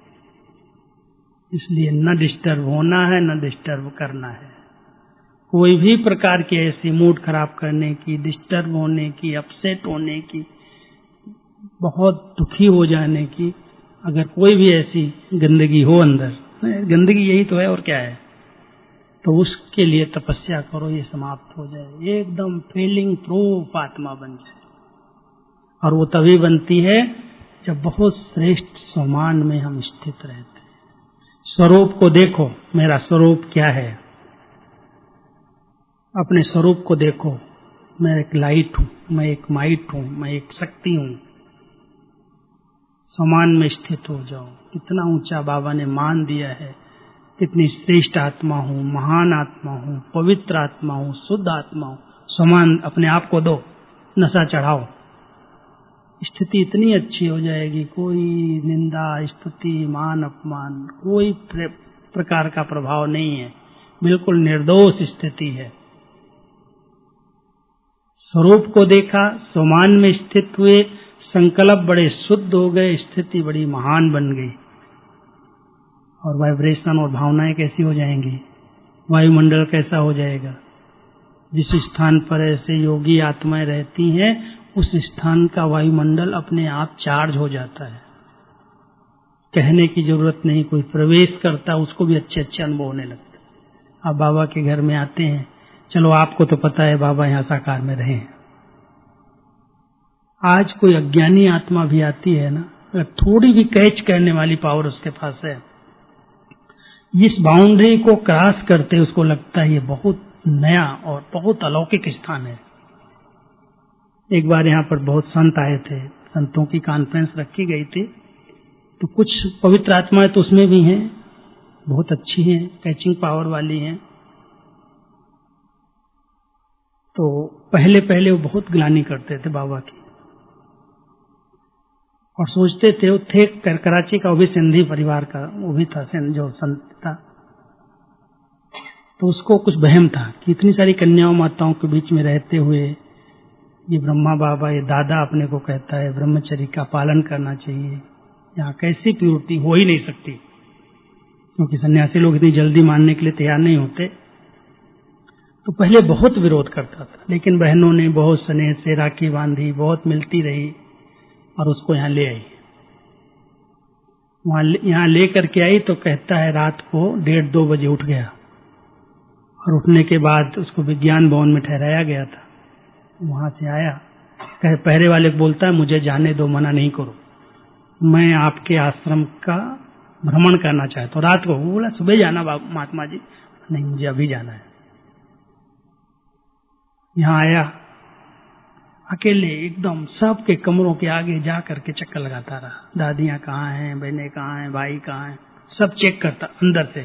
इसलिए न डिस्टर्ब होना है, न डिस्टर्ब करना है। कोई भी प्रकार की ऐसी मूड खराब करने की, डिस्टर्ब होने की, अपसेट होने की, बहुत दुखी हो जाने की, अगर कोई भी ऐसी गंदगी हो अंदर, गंदगी यही तो है और क्या है, तो उसके लिए तपस्या करो, ये समाप्त हो जाए, एकदम फीलिंग प्रूफ आत्मा बन जाए। और वो तभी बनती है जब बहुत श्रेष्ठ समान में हम स्थित रहते हैं। स्वरूप को देखो, मेरा स्वरूप क्या है। अपने स्वरूप को देखो, मैं एक लाइट हूं, मैं एक माइट हूं, मैं एक शक्ति हूं। समान में स्थित हो जाओ। कितना ऊंचा बाबा ने मान दिया है, कितनी श्रेष्ठ आत्मा हूं, महान आत्मा हूं, पवित्र आत्मा हूं, शुद्ध आत्मा हूं। समान अपने आप को दो, नशा चढ़ाओ, स्थिति इतनी अच्छी हो जाएगी। कोई निंदा, स्तुति, मान, अपमान, कोई प्रकार का प्रभाव नहीं है। बिल्कुल निर्दोष स्थिति है। स्वरूप को देखा, समान में स्थित हुए, संकल्प बड़े शुद्ध हो गए, स्थिति बड़ी महान बन गई। और वाइब्रेशन और भावनाएं कैसी हो जाएंगी, वायुमंडल कैसा हो जाएगा। जिस स्थान पर ऐसे योगी आत्माएं रहती हैं, उस स्थान का वायुमंडल अपने आप चार्ज हो जाता है। कहने की जरूरत नहीं, कोई प्रवेश करता उसको भी अच्छे अच्छे अनुभव होने लगते। आप बाबा के घर में आते हैं, चलो आपको तो पता है बाबा यहाँ साकार में रहे हैं। आज कोई अज्ञानी आत्मा भी आती है ना, अगर थोड़ी भी कैच करने वाली पावर उसके पास है, इस बाउंड्री को क्रॉस करते उसको लगता है ये बहुत नया और बहुत अलौकिक स्थान है। एक बार यहाँ पर बहुत संत आए थे, संतों की कॉन्फ्रेंस रखी गई थी, तो कुछ पवित्र आत्माएं तो उसमें भी हैं, बहुत अच्छी हैं, कैचिंग पावर वाली हैं। तो पहले पहले वो बहुत ग्लानि करते थे बाबा की और सोचते थे, वो थे कराची का, वो भी सिंधी परिवार का, वो भी था जो संत था। तो उसको कुछ वहम था कि इतनी सारी कन्याओं माताओं के बीच में रहते हुए ये ब्रह्मा बाबा, ये दादा अपने को कहता है ब्रह्मचर्य का पालन करना चाहिए, यहाँ कैसी प्योरिटी हो ही नहीं सकती। क्योंकि सन्यासी लोग इतनी जल्दी मानने के लिए तैयार नहीं होते। तो पहले बहुत विरोध करता था, लेकिन बहनों ने बहुत स्नेह से राखी बांधी, बहुत मिलती रही और उसको यहाँ ले आई। वहां यहाँ ले करके आई तो कहता है रात को डेढ़ दो बजे उठ गया और उठने के बाद उसको विज्ञान भवन में ठहराया गया था। वहां से आया, कहे पहरे वाले को बोलता है मुझे जाने दो, मना नहीं करो, मैं आपके आश्रम का भ्रमण करना चाहता हूं। रात को वो बोला सुबह जाना महात्मा जी, नहीं मुझे अभी जाना है। यहाँ आया अकेले, एकदम सबके कमरों के आगे जा करके चक्कर लगाता रहा, दादियां कहाँ हैं, बहनें कहाँ हैं, भाई कहाँ हैं, सब चेक करता अंदर से,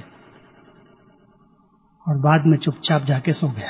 और बाद में चुपचाप जाके सो गया।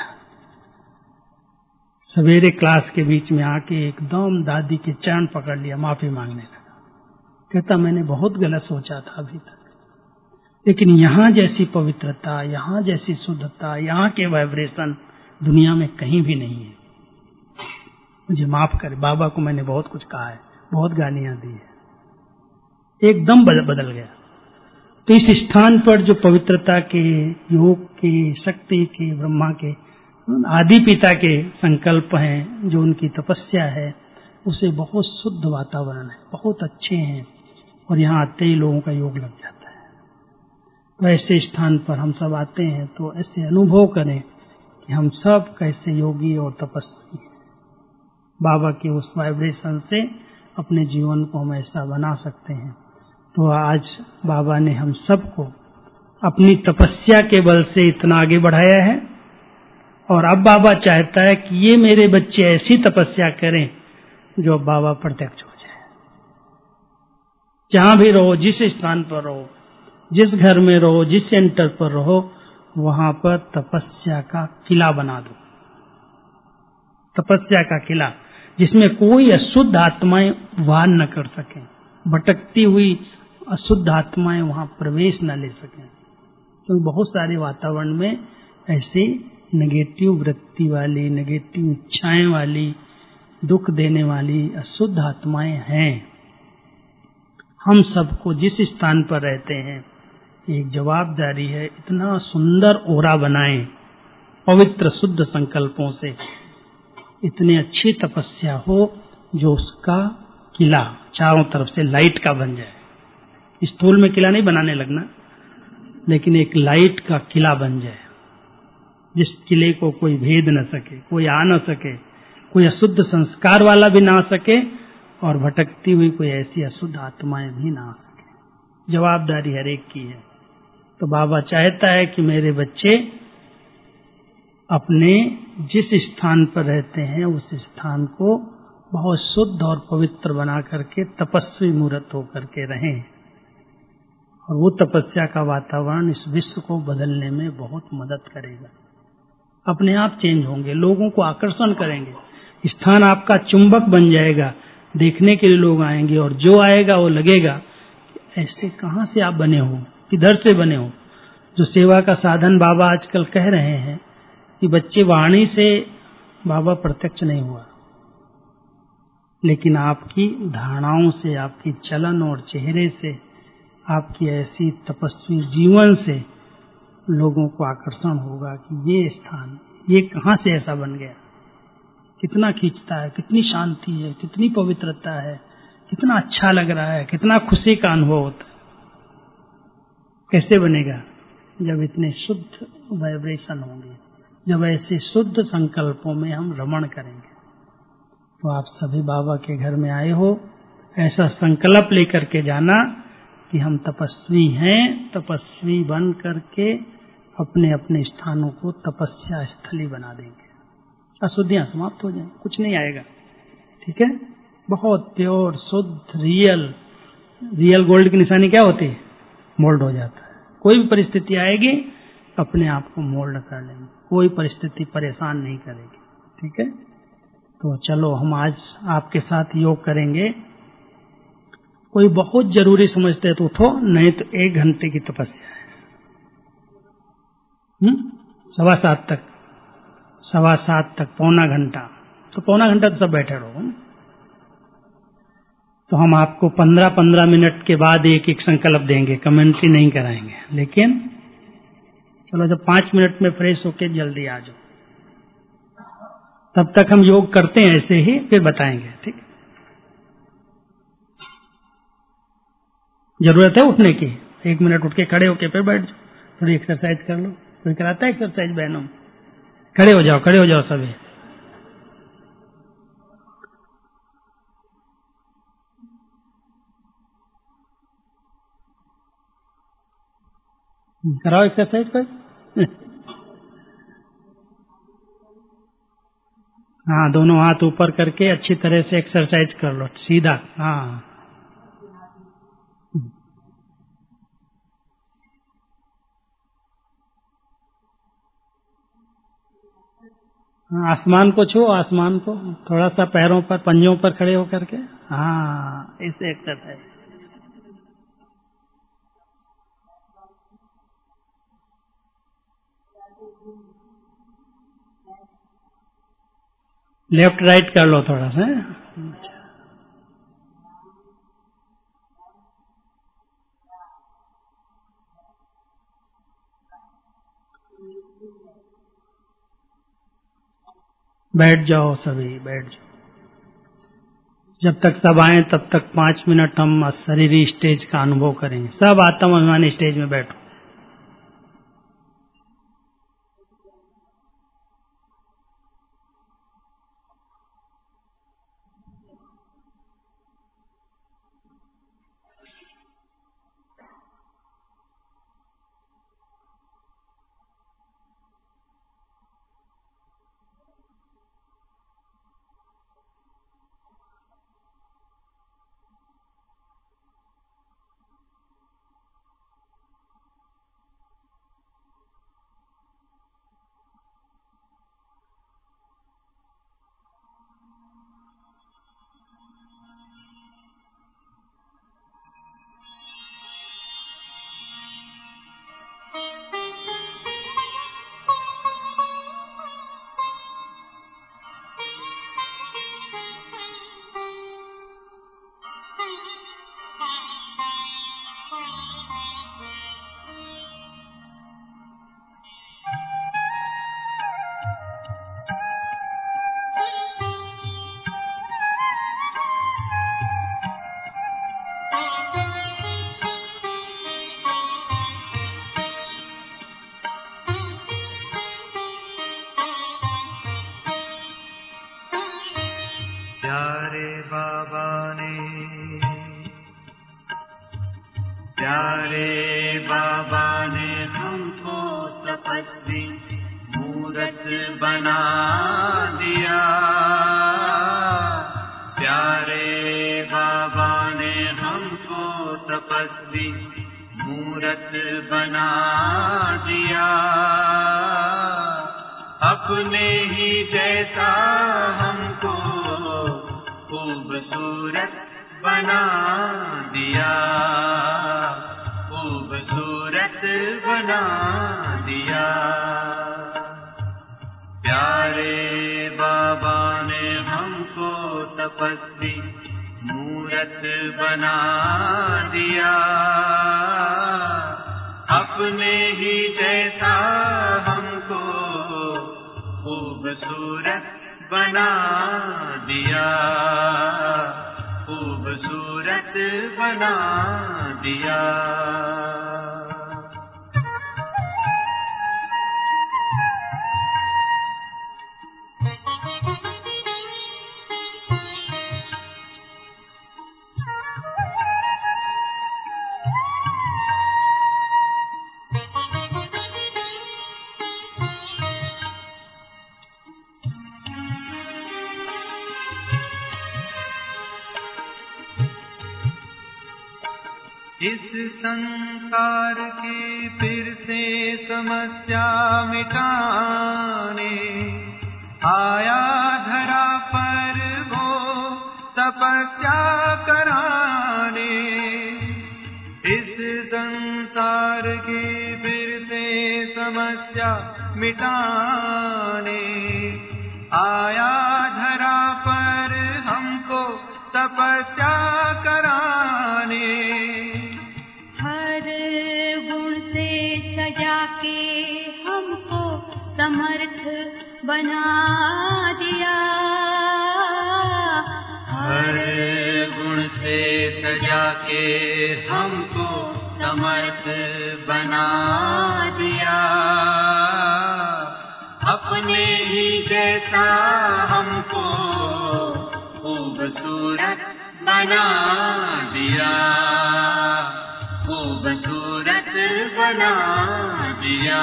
सवेरे क्लास के बीच में आके एकदम दादी के चरण पकड़ लिया, माफी मांगने लगा। कहता मैंने बहुत गलत सोचा था अभी तक, लेकिन यहाँ जैसी पवित्रता, यहाँ जैसी शुद्धता, यहाँ के वाइब्रेशन दुनिया में कहीं भी नहीं है। मुझे माफ करे, बाबा को मैंने बहुत कुछ कहा है, बहुत गालियां दी है, एकदम बदल गया। तो इस स्थान पर जो पवित्रता के, योग के, शक्ति के, ब्रह्मा के, आदि पिता के संकल्प हैं, जो उनकी तपस्या है, उसे बहुत शुद्ध वातावरण है, बहुत अच्छे हैं, और यहाँ आते ही लोगों का योग लग जाता है। तो ऐसे स्थान पर हम सब आते हैं तो ऐसे अनुभव करें कि हम सब कैसे योगी और तपस्वी हैं। बाबा के उस वाइब्रेशन से अपने जीवन को हम ऐसा बना सकते हैं। तो आज बाबा ने हम सबको अपनी तपस्या के बल से इतना आगे बढ़ाया है, और अब बाबा चाहता है कि ये मेरे बच्चे ऐसी तपस्या करें जो अब बाबा प्रत्यक्ष हो जाए। जहां भी रहो, जिस स्थान पर रहो, जिस घर में रहो, जिस सेंटर पर रहो, वहां पर तपस्या का किला बना दो। तपस्या का किला जिसमें कोई अशुद्ध आत्माएं वार न कर सकें, भटकती हुई अशुद्ध आत्माएं वहां प्रवेश न ले सकें। क्योंकि बहुत सारे वातावरण में ऐसी नेगेटिव वृत्ति वाली, नेगेटिव इच्छाएं वाली, दुख देने वाली अशुद्ध आत्माएं हैं। हम सबको जिस स्थान पर रहते हैं एक जवाबदारी है, इतना सुंदर ओरा बनाएं पवित्र शुद्ध संकल्पों से, इतनी अच्छी तपस्या हो जो उसका किला चारों तरफ से लाइट का बन जाए। स्थूल में किला नहीं बनाने लगना, लेकिन एक लाइट का किला बन जाए, जिस किले को कोई भेद न सके, कोई आ न सके, कोई अशुद्ध संस्कार वाला भी ना आ सके, और भटकती हुई कोई ऐसी अशुद्ध आत्माएं भी ना आ सके। जवाबदारी हर एक की है। तो बाबा चाहता है कि मेरे बच्चे अपने जिस स्थान पर रहते हैं उस स्थान को बहुत शुद्ध और पवित्र बना करके तपस्वी मूर्त होकर के रहें, और वो तपस्या का वातावरण इस विश्व को बदलने में बहुत मदद करेगा। अपने आप चेंज होंगे, लोगों को आकर्षण करेंगे, स्थान आपका चुंबक बन जाएगा, देखने के लिए लोग आएंगे, और जो आएगा वो लगेगा ऐसे कहां से आप बने हो, किधर से बने हो। जो सेवा का साधन बाबा आजकल कह रहे हैं कि बच्चे वाणी से बाबा प्रत्यक्ष नहीं हुआ, लेकिन आपकी धारणाओं से, आपकी चलन और चेहरे से, आपकी ऐसी तपस्वी जीवन से लोगों को आकर्षण होगा कि ये स्थान, ये कहां से ऐसा बन गया, कितना खींचता है, कितनी शांति है, कितनी पवित्रता है, कितना अच्छा लग रहा है, कितना खुशी का अनुभव होता है। कैसे बनेगा? जब इतने शुद्ध वाइब्रेशन होंगे, जब ऐसे शुद्ध संकल्पों में हम रमण करेंगे। तो आप सभी बाबा के घर में आए हो, ऐसा संकल्प लेकर के जाना कि हम तपस्वी हैं, तपस्वी बन करके अपने अपने स्थानों को तपस्या स्थली बना देंगे। अशुद्धियां समाप्त हो जाएंगी, कुछ नहीं आएगा। ठीक है? बहुत प्योर, शुद्ध, रियल। रियल गोल्ड की निशानी क्या होती है? मोल्ड हो जाता है। कोई भी परिस्थिति आएगी, अपने आप को मोल्ड कर लेंगे, कोई परिस्थिति परेशान नहीं करेगी। ठीक है? तो चलो हम आज आपके साथ योग करेंगे। कोई बहुत जरूरी समझते हैं तो उठो, नहीं तो एक घंटे की तपस्या है। हम्म सवा सात तक, सवा सात तक पौना घंटा, तो पौना घंटा तो सब बैठे रहो। तो हम आपको पंद्रह पंद्रह मिनट के बाद एक एक संकल्प देंगे, कमेंट्री नहीं कराएंगे। लेकिन चलो जब पांच मिनट में फ्रेश होके जल्दी आ जाओ, तब तक हम योग करते हैं ऐसे ही, फिर बताएंगे। ठीक, जरूरत है उठने की, एक मिनट उठ के खड़े होके फिर बैठ जाओ, थोड़ी एक्सरसाइज कर लो। कोई कराता है एक्सरसाइज बहनों? खड़े हो जाओ, खड़े हो जाओ सभी। कराओ एक्सरसाइज कोई। हाँ, दोनों हाथ ऊपर करके अच्छी तरह से एक्सरसाइज कर लो, सीधा। हाँ, आसमान को छू, आसमान को थोड़ा सा पैरों पर, पंजों पर खड़े होकर के। हाँ, इससे एक्सरसाइज। लेफ्ट राइट कर लो थोड़ा सा। बैठ जाओ सभी, बैठ जाओ। जब तक सब आए तब तक पांच मिनट हम शरीरी स्टेज का अनुभव करेंगे। सब आत्म अभिमानी स्टेज में बैठो। प्यारे बाबा ने हमको तपस्वी मूरत बना दिया। प्यारे बाबा ने हमको तपस्वी मूरत बना दिया। अपने ही जैसा हमको खूबसूरत बना दिया। खूबसूरत बना दिया। प्यारे बाबा ने हमको तपस्वी मूरत बना दिया। अपने ही जैसा हमको खूबसूरत बना दिया। खूबसूरत बना दिया। इस संसार की फिर से समस्या मिटाने आया धरा पर वो तपस्या कराने। इस संसार की फिर से समस्या मिटाने आया धरा पर हमको तपस्या कराने। हर गुण से सजा के हमको समर्थ बना दिया। हर गुण से सजा के हमको समर्थ बना दिया। अपने ही जैसा हमको खूबसूरत बना दिया। खूबसूरत बना दिया।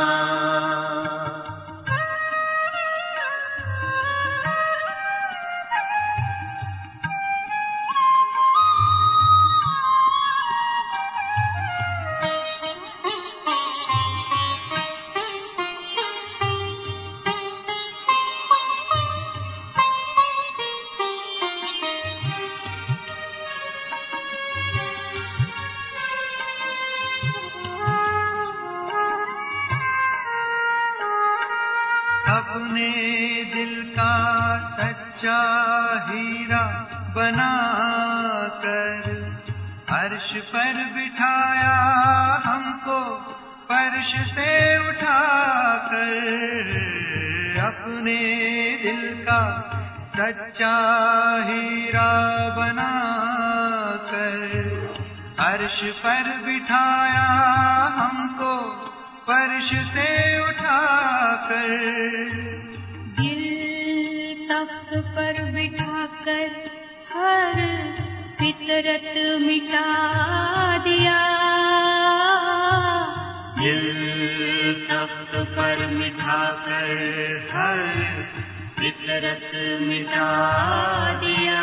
अपने दिल का सच्चा हीरा बना कर अर्श पर बिठाया हमको फर्श से उठाकर। अपने दिल का सच्चा हीरा बना कर अर्श पर बिठाया हमको फर्श से उठाकर। दिल तख्त पर बिठाकर हर फितरत मिटा दिया। दिल तख्त पर बिठाकर हर फितरत मिटा दिया।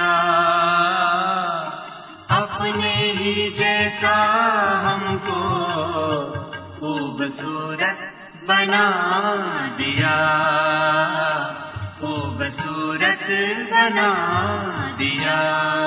अपने ही जैसा हमको खूबसूरत बना दिया। खूबसूरत बना दिया।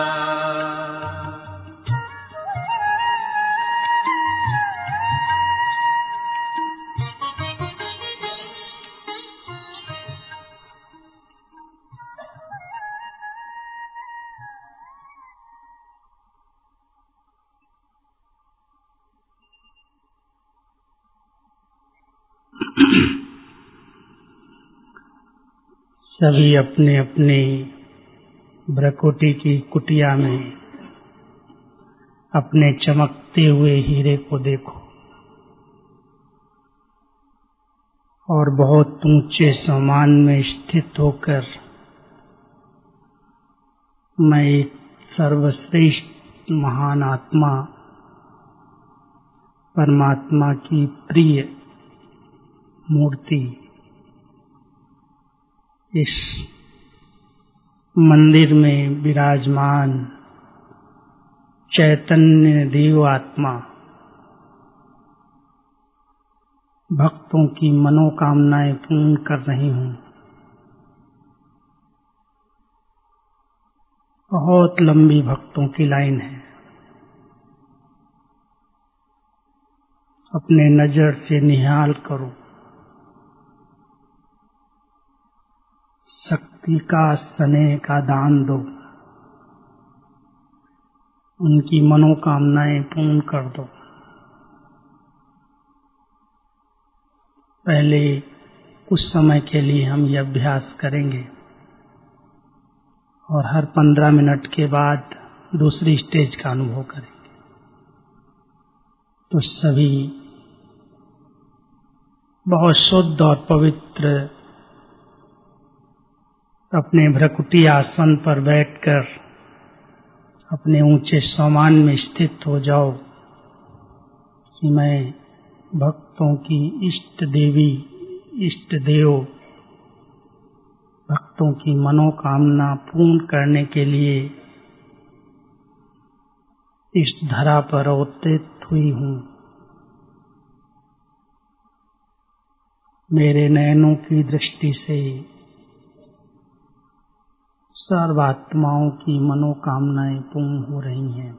सभी अपने अपने भ्रकुटी की कुटिया में अपने चमकते हुए हीरे को देखो और बहुत ऊंचे सम्मान में स्थित होकर मैं एक सर्वश्रेष्ठ महान आत्मा परमात्मा की प्रिय मूर्ति इस मंदिर में विराजमान चैतन्य देव आत्मा भक्तों की मनोकामनाएं पूर्ण कर रही हूं। बहुत लंबी भक्तों की लाइन है। अपने नजर से निहाल करो, शक्ति का स्नेह का दान दो, उनकी मनोकामनाएं पूर्ण कर दो। पहले कुछ समय के लिए हम यह अभ्यास करेंगे और हर पंद्रह मिनट के बाद दूसरी स्टेज का अनुभव करेंगे। तो सभी बहुत शुद्ध और पवित्र अपने भ्रकुटी आसन पर बैठकर अपने ऊंचे सामान में स्थित हो जाओ कि मैं भक्तों की इष्ट देवी इष्ट देव भक्तों की मनोकामना पूर्ण करने के लिए इस धरा पर अवतरित हुई हूं। मेरे नयनों की दृष्टि से सर्वात्माओं की मनोकामनाएं पूर्ण हो रही हैं।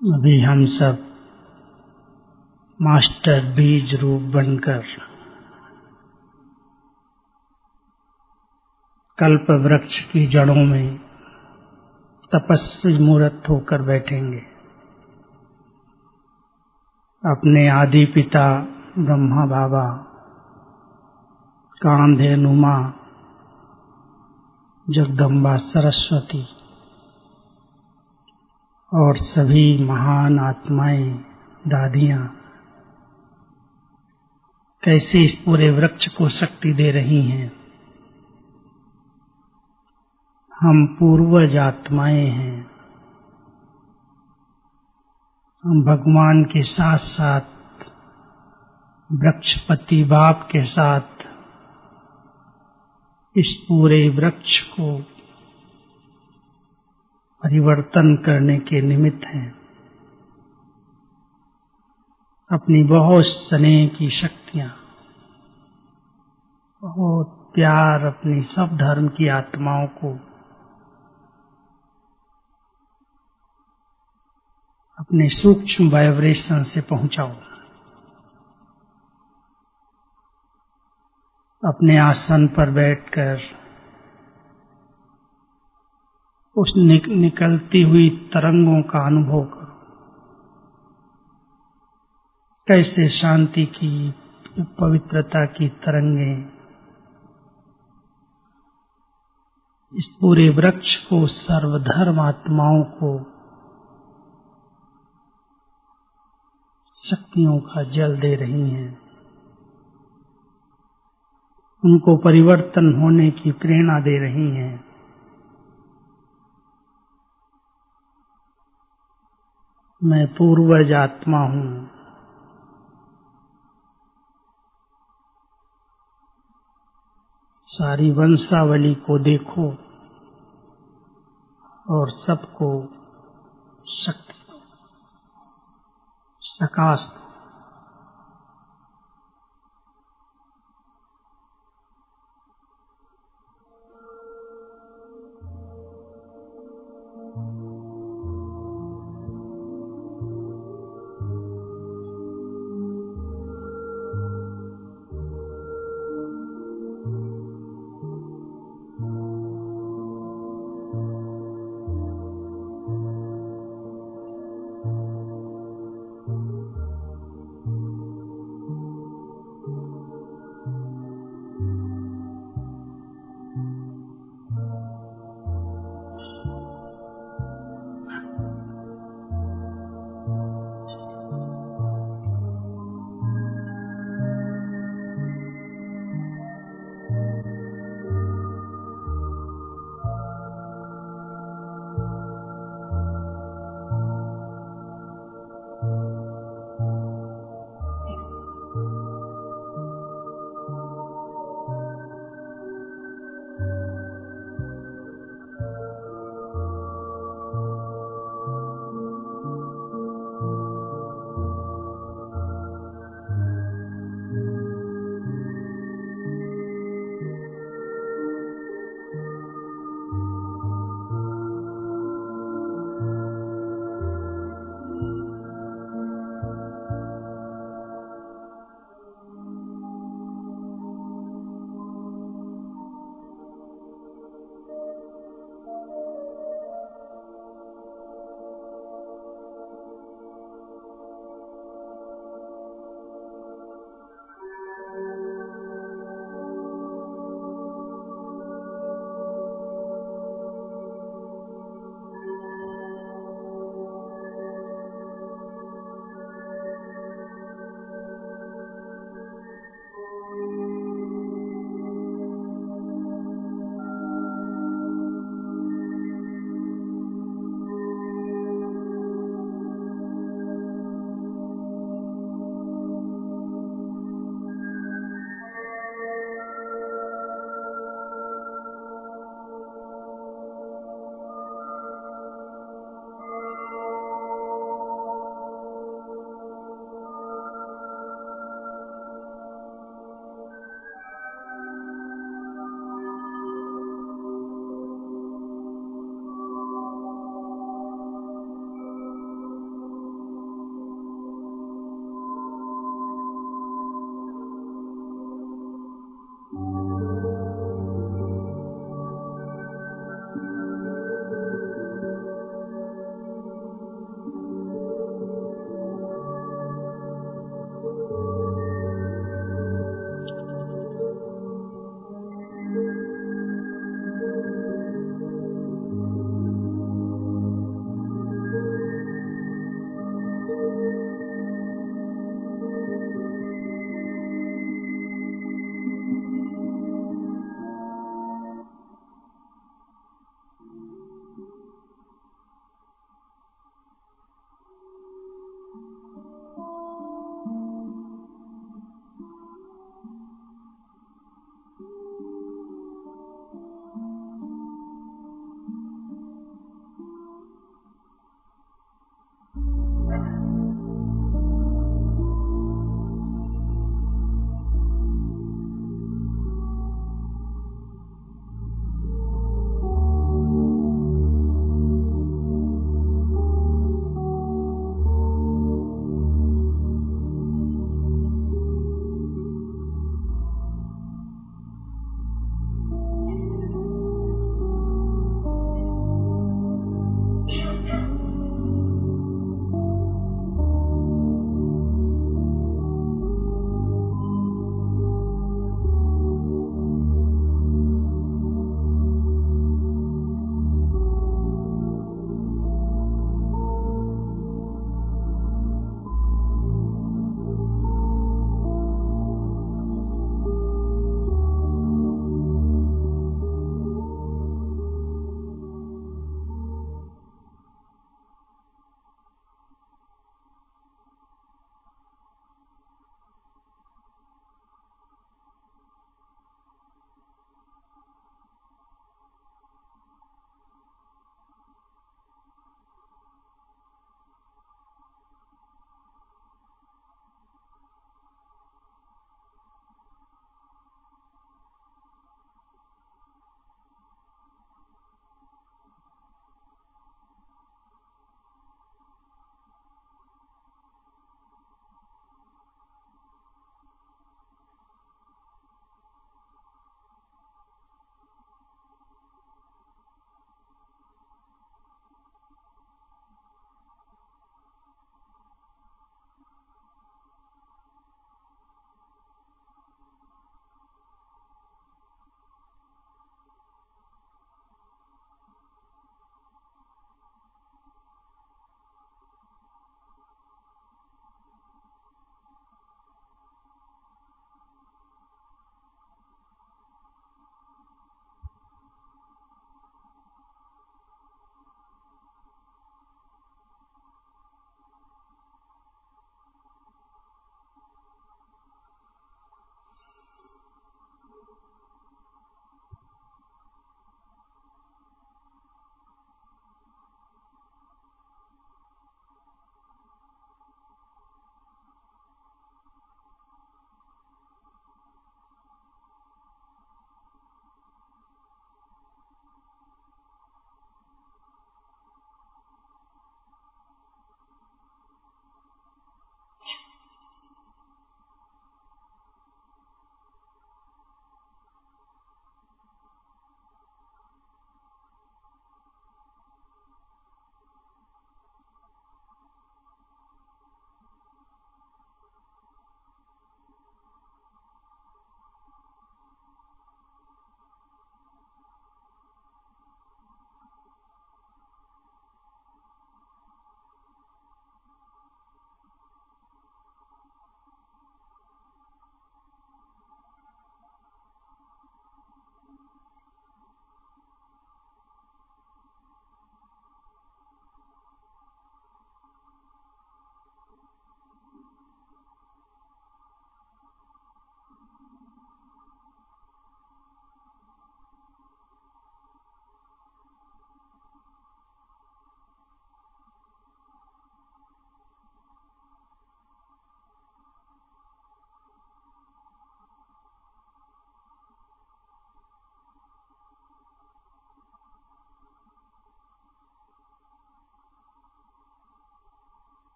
अभी हम सब मास्टर बीज रूप बनकर कल्प वृक्ष की जड़ों में तपस्वी मूर्त होकर बैठेंगे। अपने आदि पिता ब्रह्मा बाबा, कामधेनु मां, जगदम्बा सरस्वती और सभी महान आत्माएं, दादियां कैसे इस पूरे वृक्ष को शक्ति दे रही हैं। हम पूर्वज आत्माएं हैं। हम भगवान के साथ साथ वृक्षपति बाप के साथ इस पूरे वृक्ष को परिवर्तन करने के निमित्त हैं। अपनी बहुत स्नेह की शक्तियां, बहुत प्यार अपनी सब धर्म की आत्माओं को अपने सूक्ष्म वाइब्रेशन से पहुंचाओ। अपने आसन पर बैठकर उस निक, निकलती हुई तरंगों का अनुभव करो। कैसे शांति की, पवित्रता की तरंगें इस पूरे वृक्ष को, सर्वधर्म आत्माओं को शक्तियों का जल दे रही हैं। उनको परिवर्तन होने की प्रेरणा दे रही हैं। मैं पूर्वज आत्मा हूं। सारी वंशावली को देखो और सबको शक्ति दो, प्रकाश दो।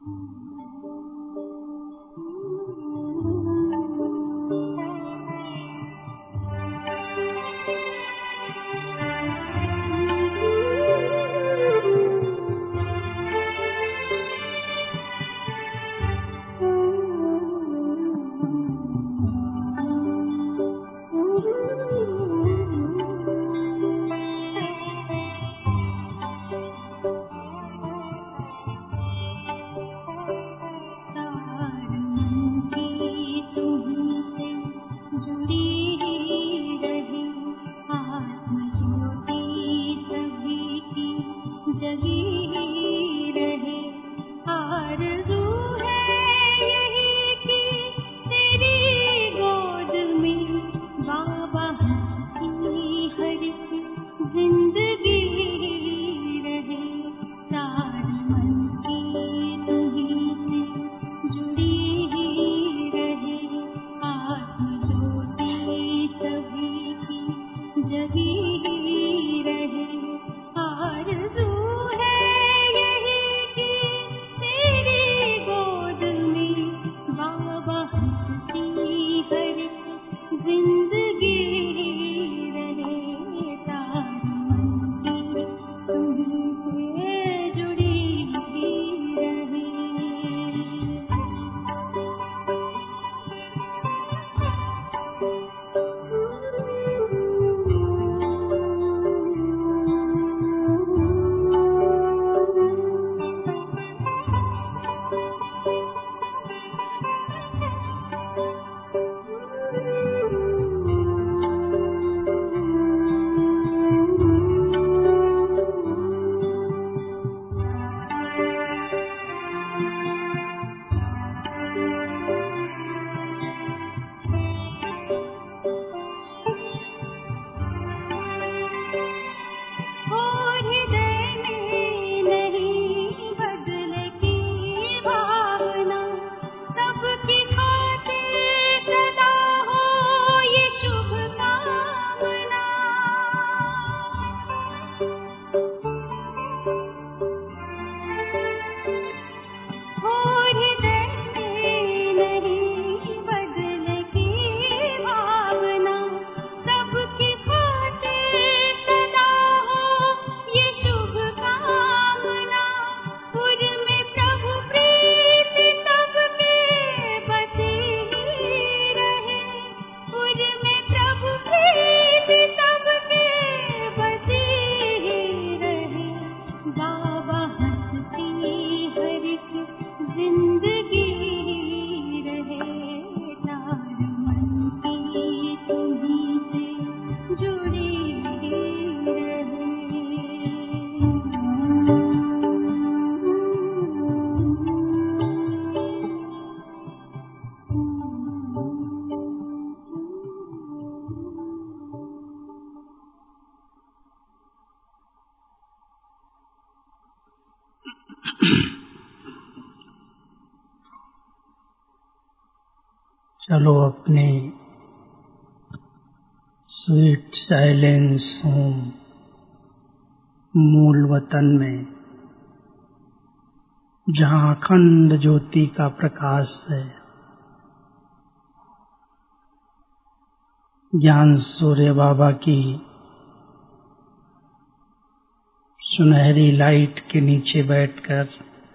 चलो अपने स्वीट साइलेंस होम मूल वतन में, जहाँ अखंड ज्योति का प्रकाश है, ज्ञान सूर्य बाबा की सुनहरी लाइट के नीचे बैठकर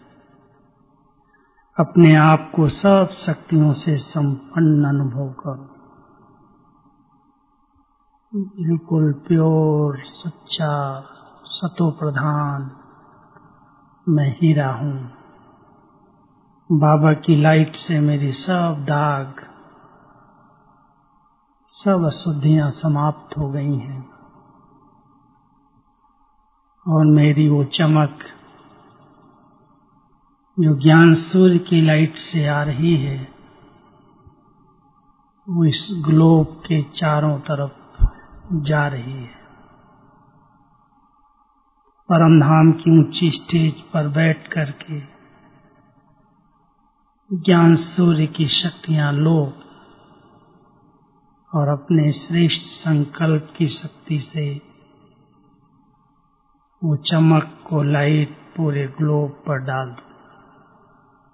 अपने आप को सब शक्तियों से संपन्न अनुभव करो। बिल्कुल प्योर, सच्चा, सतो प्रधान मैं हीरा हूँ। बाबा की लाइट से मेरी सब दाग, सब अशुद्धियां समाप्त हो गई हैं और मेरी वो चमक जो ज्ञान सूर्य की लाइट से आ रही है, वो इस ग्लोब के चारों तरफ जा रही है। परम धाम की ऊंची स्टेज पर बैठ करके ज्ञान सूर्य की शक्तियां लो और अपने श्रेष्ठ संकल्प की शक्ति से वो चमक को, लाइट पूरे ग्लोब पर डाल दो।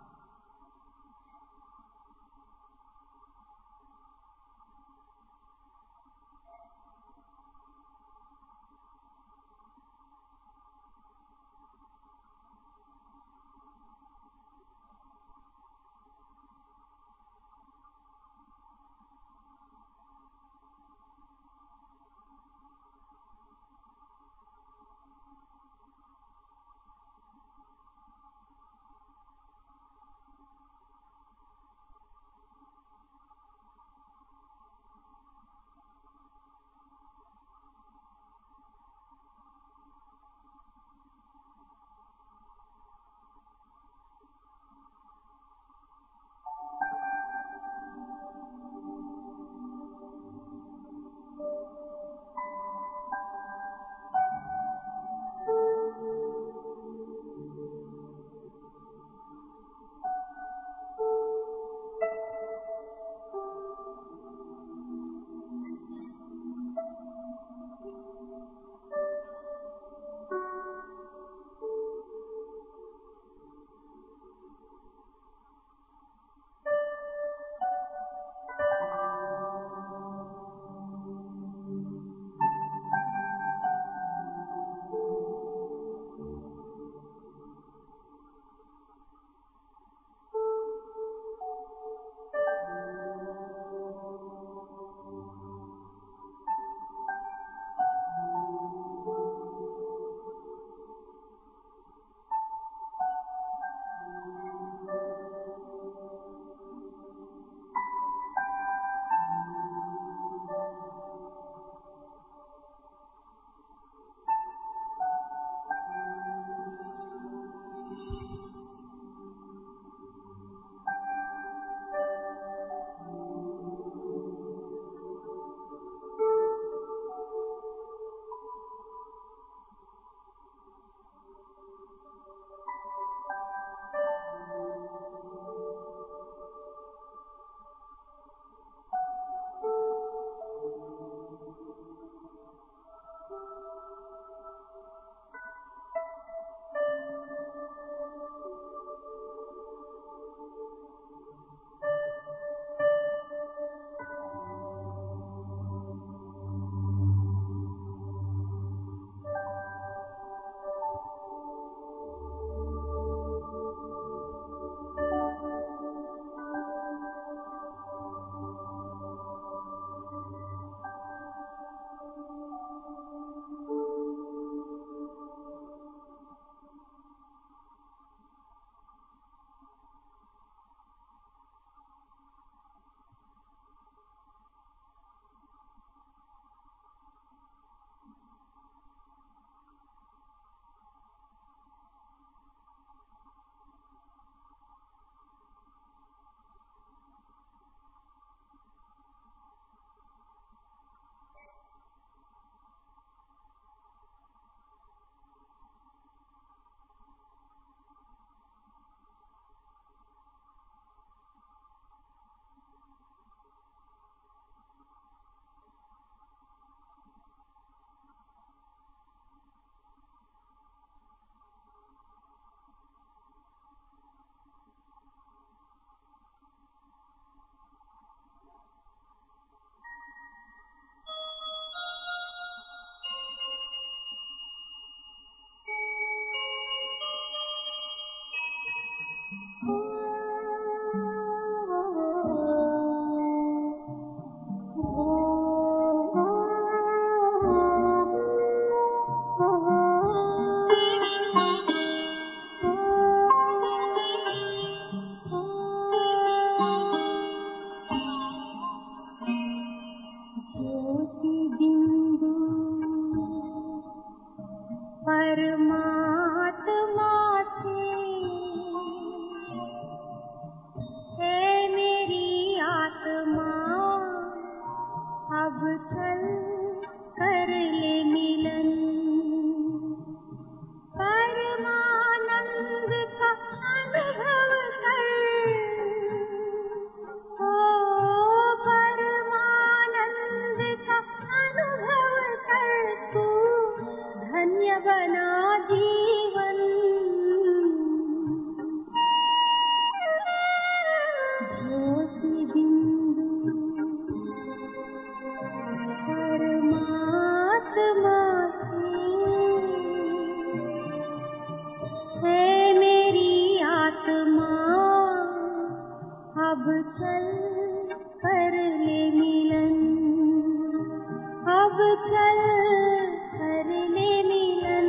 चल कर ले मिलन,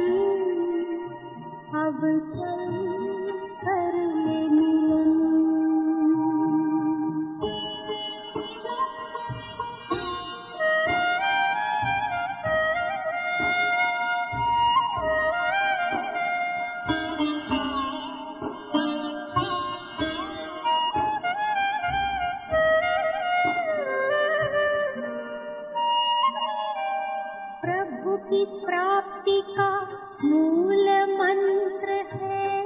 अब चल कर ले मिलन। प्रभु की प्राप्ति का मूल मंत्र है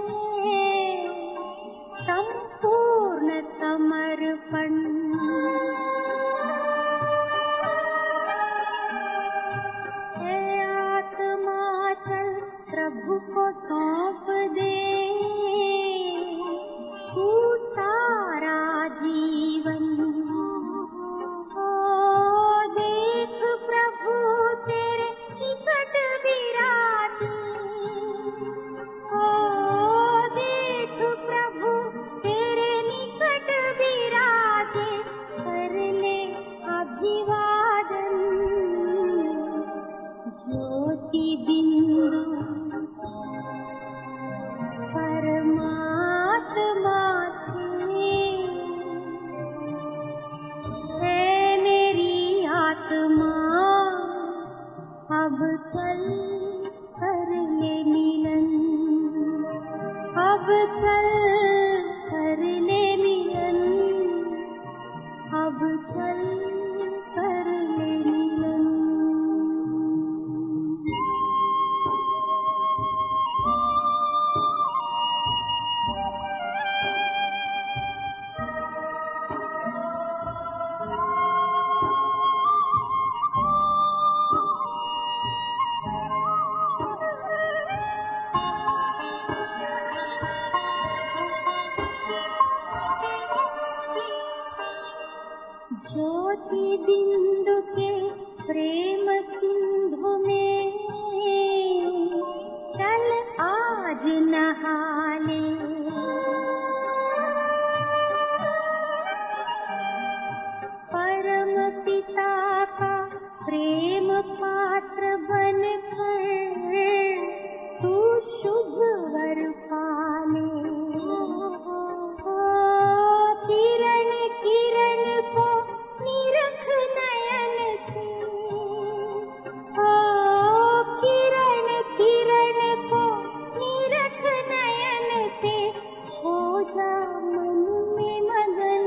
संपूर्ण समर्पण। है आत्मा चल प्रभु को सौंप दे, तू सारा जीवन। ओ देख प्रभु तेरे निकट विराजे, ओ देख प्रभु तेरे निकट विराजे, कर ले अभिवादन। ज्योति बिंदु परमात्मा थे, है मेरी आत्मा, अब चल कर ले मिलन, अब चल कर ले मिलन, अब चल कर ले मिलन। ज्योति बिंदु के प्रेम सिंधु में चल आज नहा ले, परम पिता का प्रेम पात्र बन कर तू शुभ वर पाले। किरण किरण को निरख नयन से, ओ किरण किरण को निरख नयन से, हो जा मन में मगन।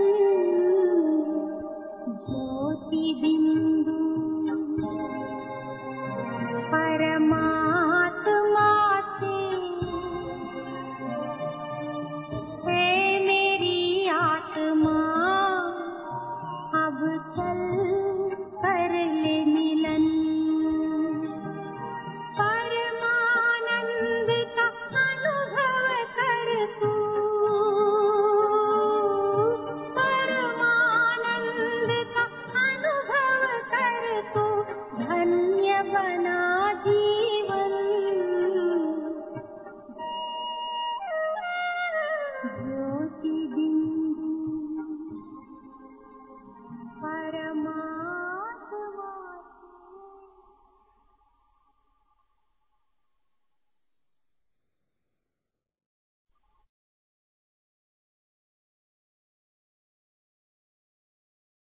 ज्योति बिंदु परमात्मा से, है मेरी आत्मा, अब चल कर ले मिलन। परमानंद का अनुभव कर तू, परमानंद का अनुभव कर तू, धन्य बना जीवन।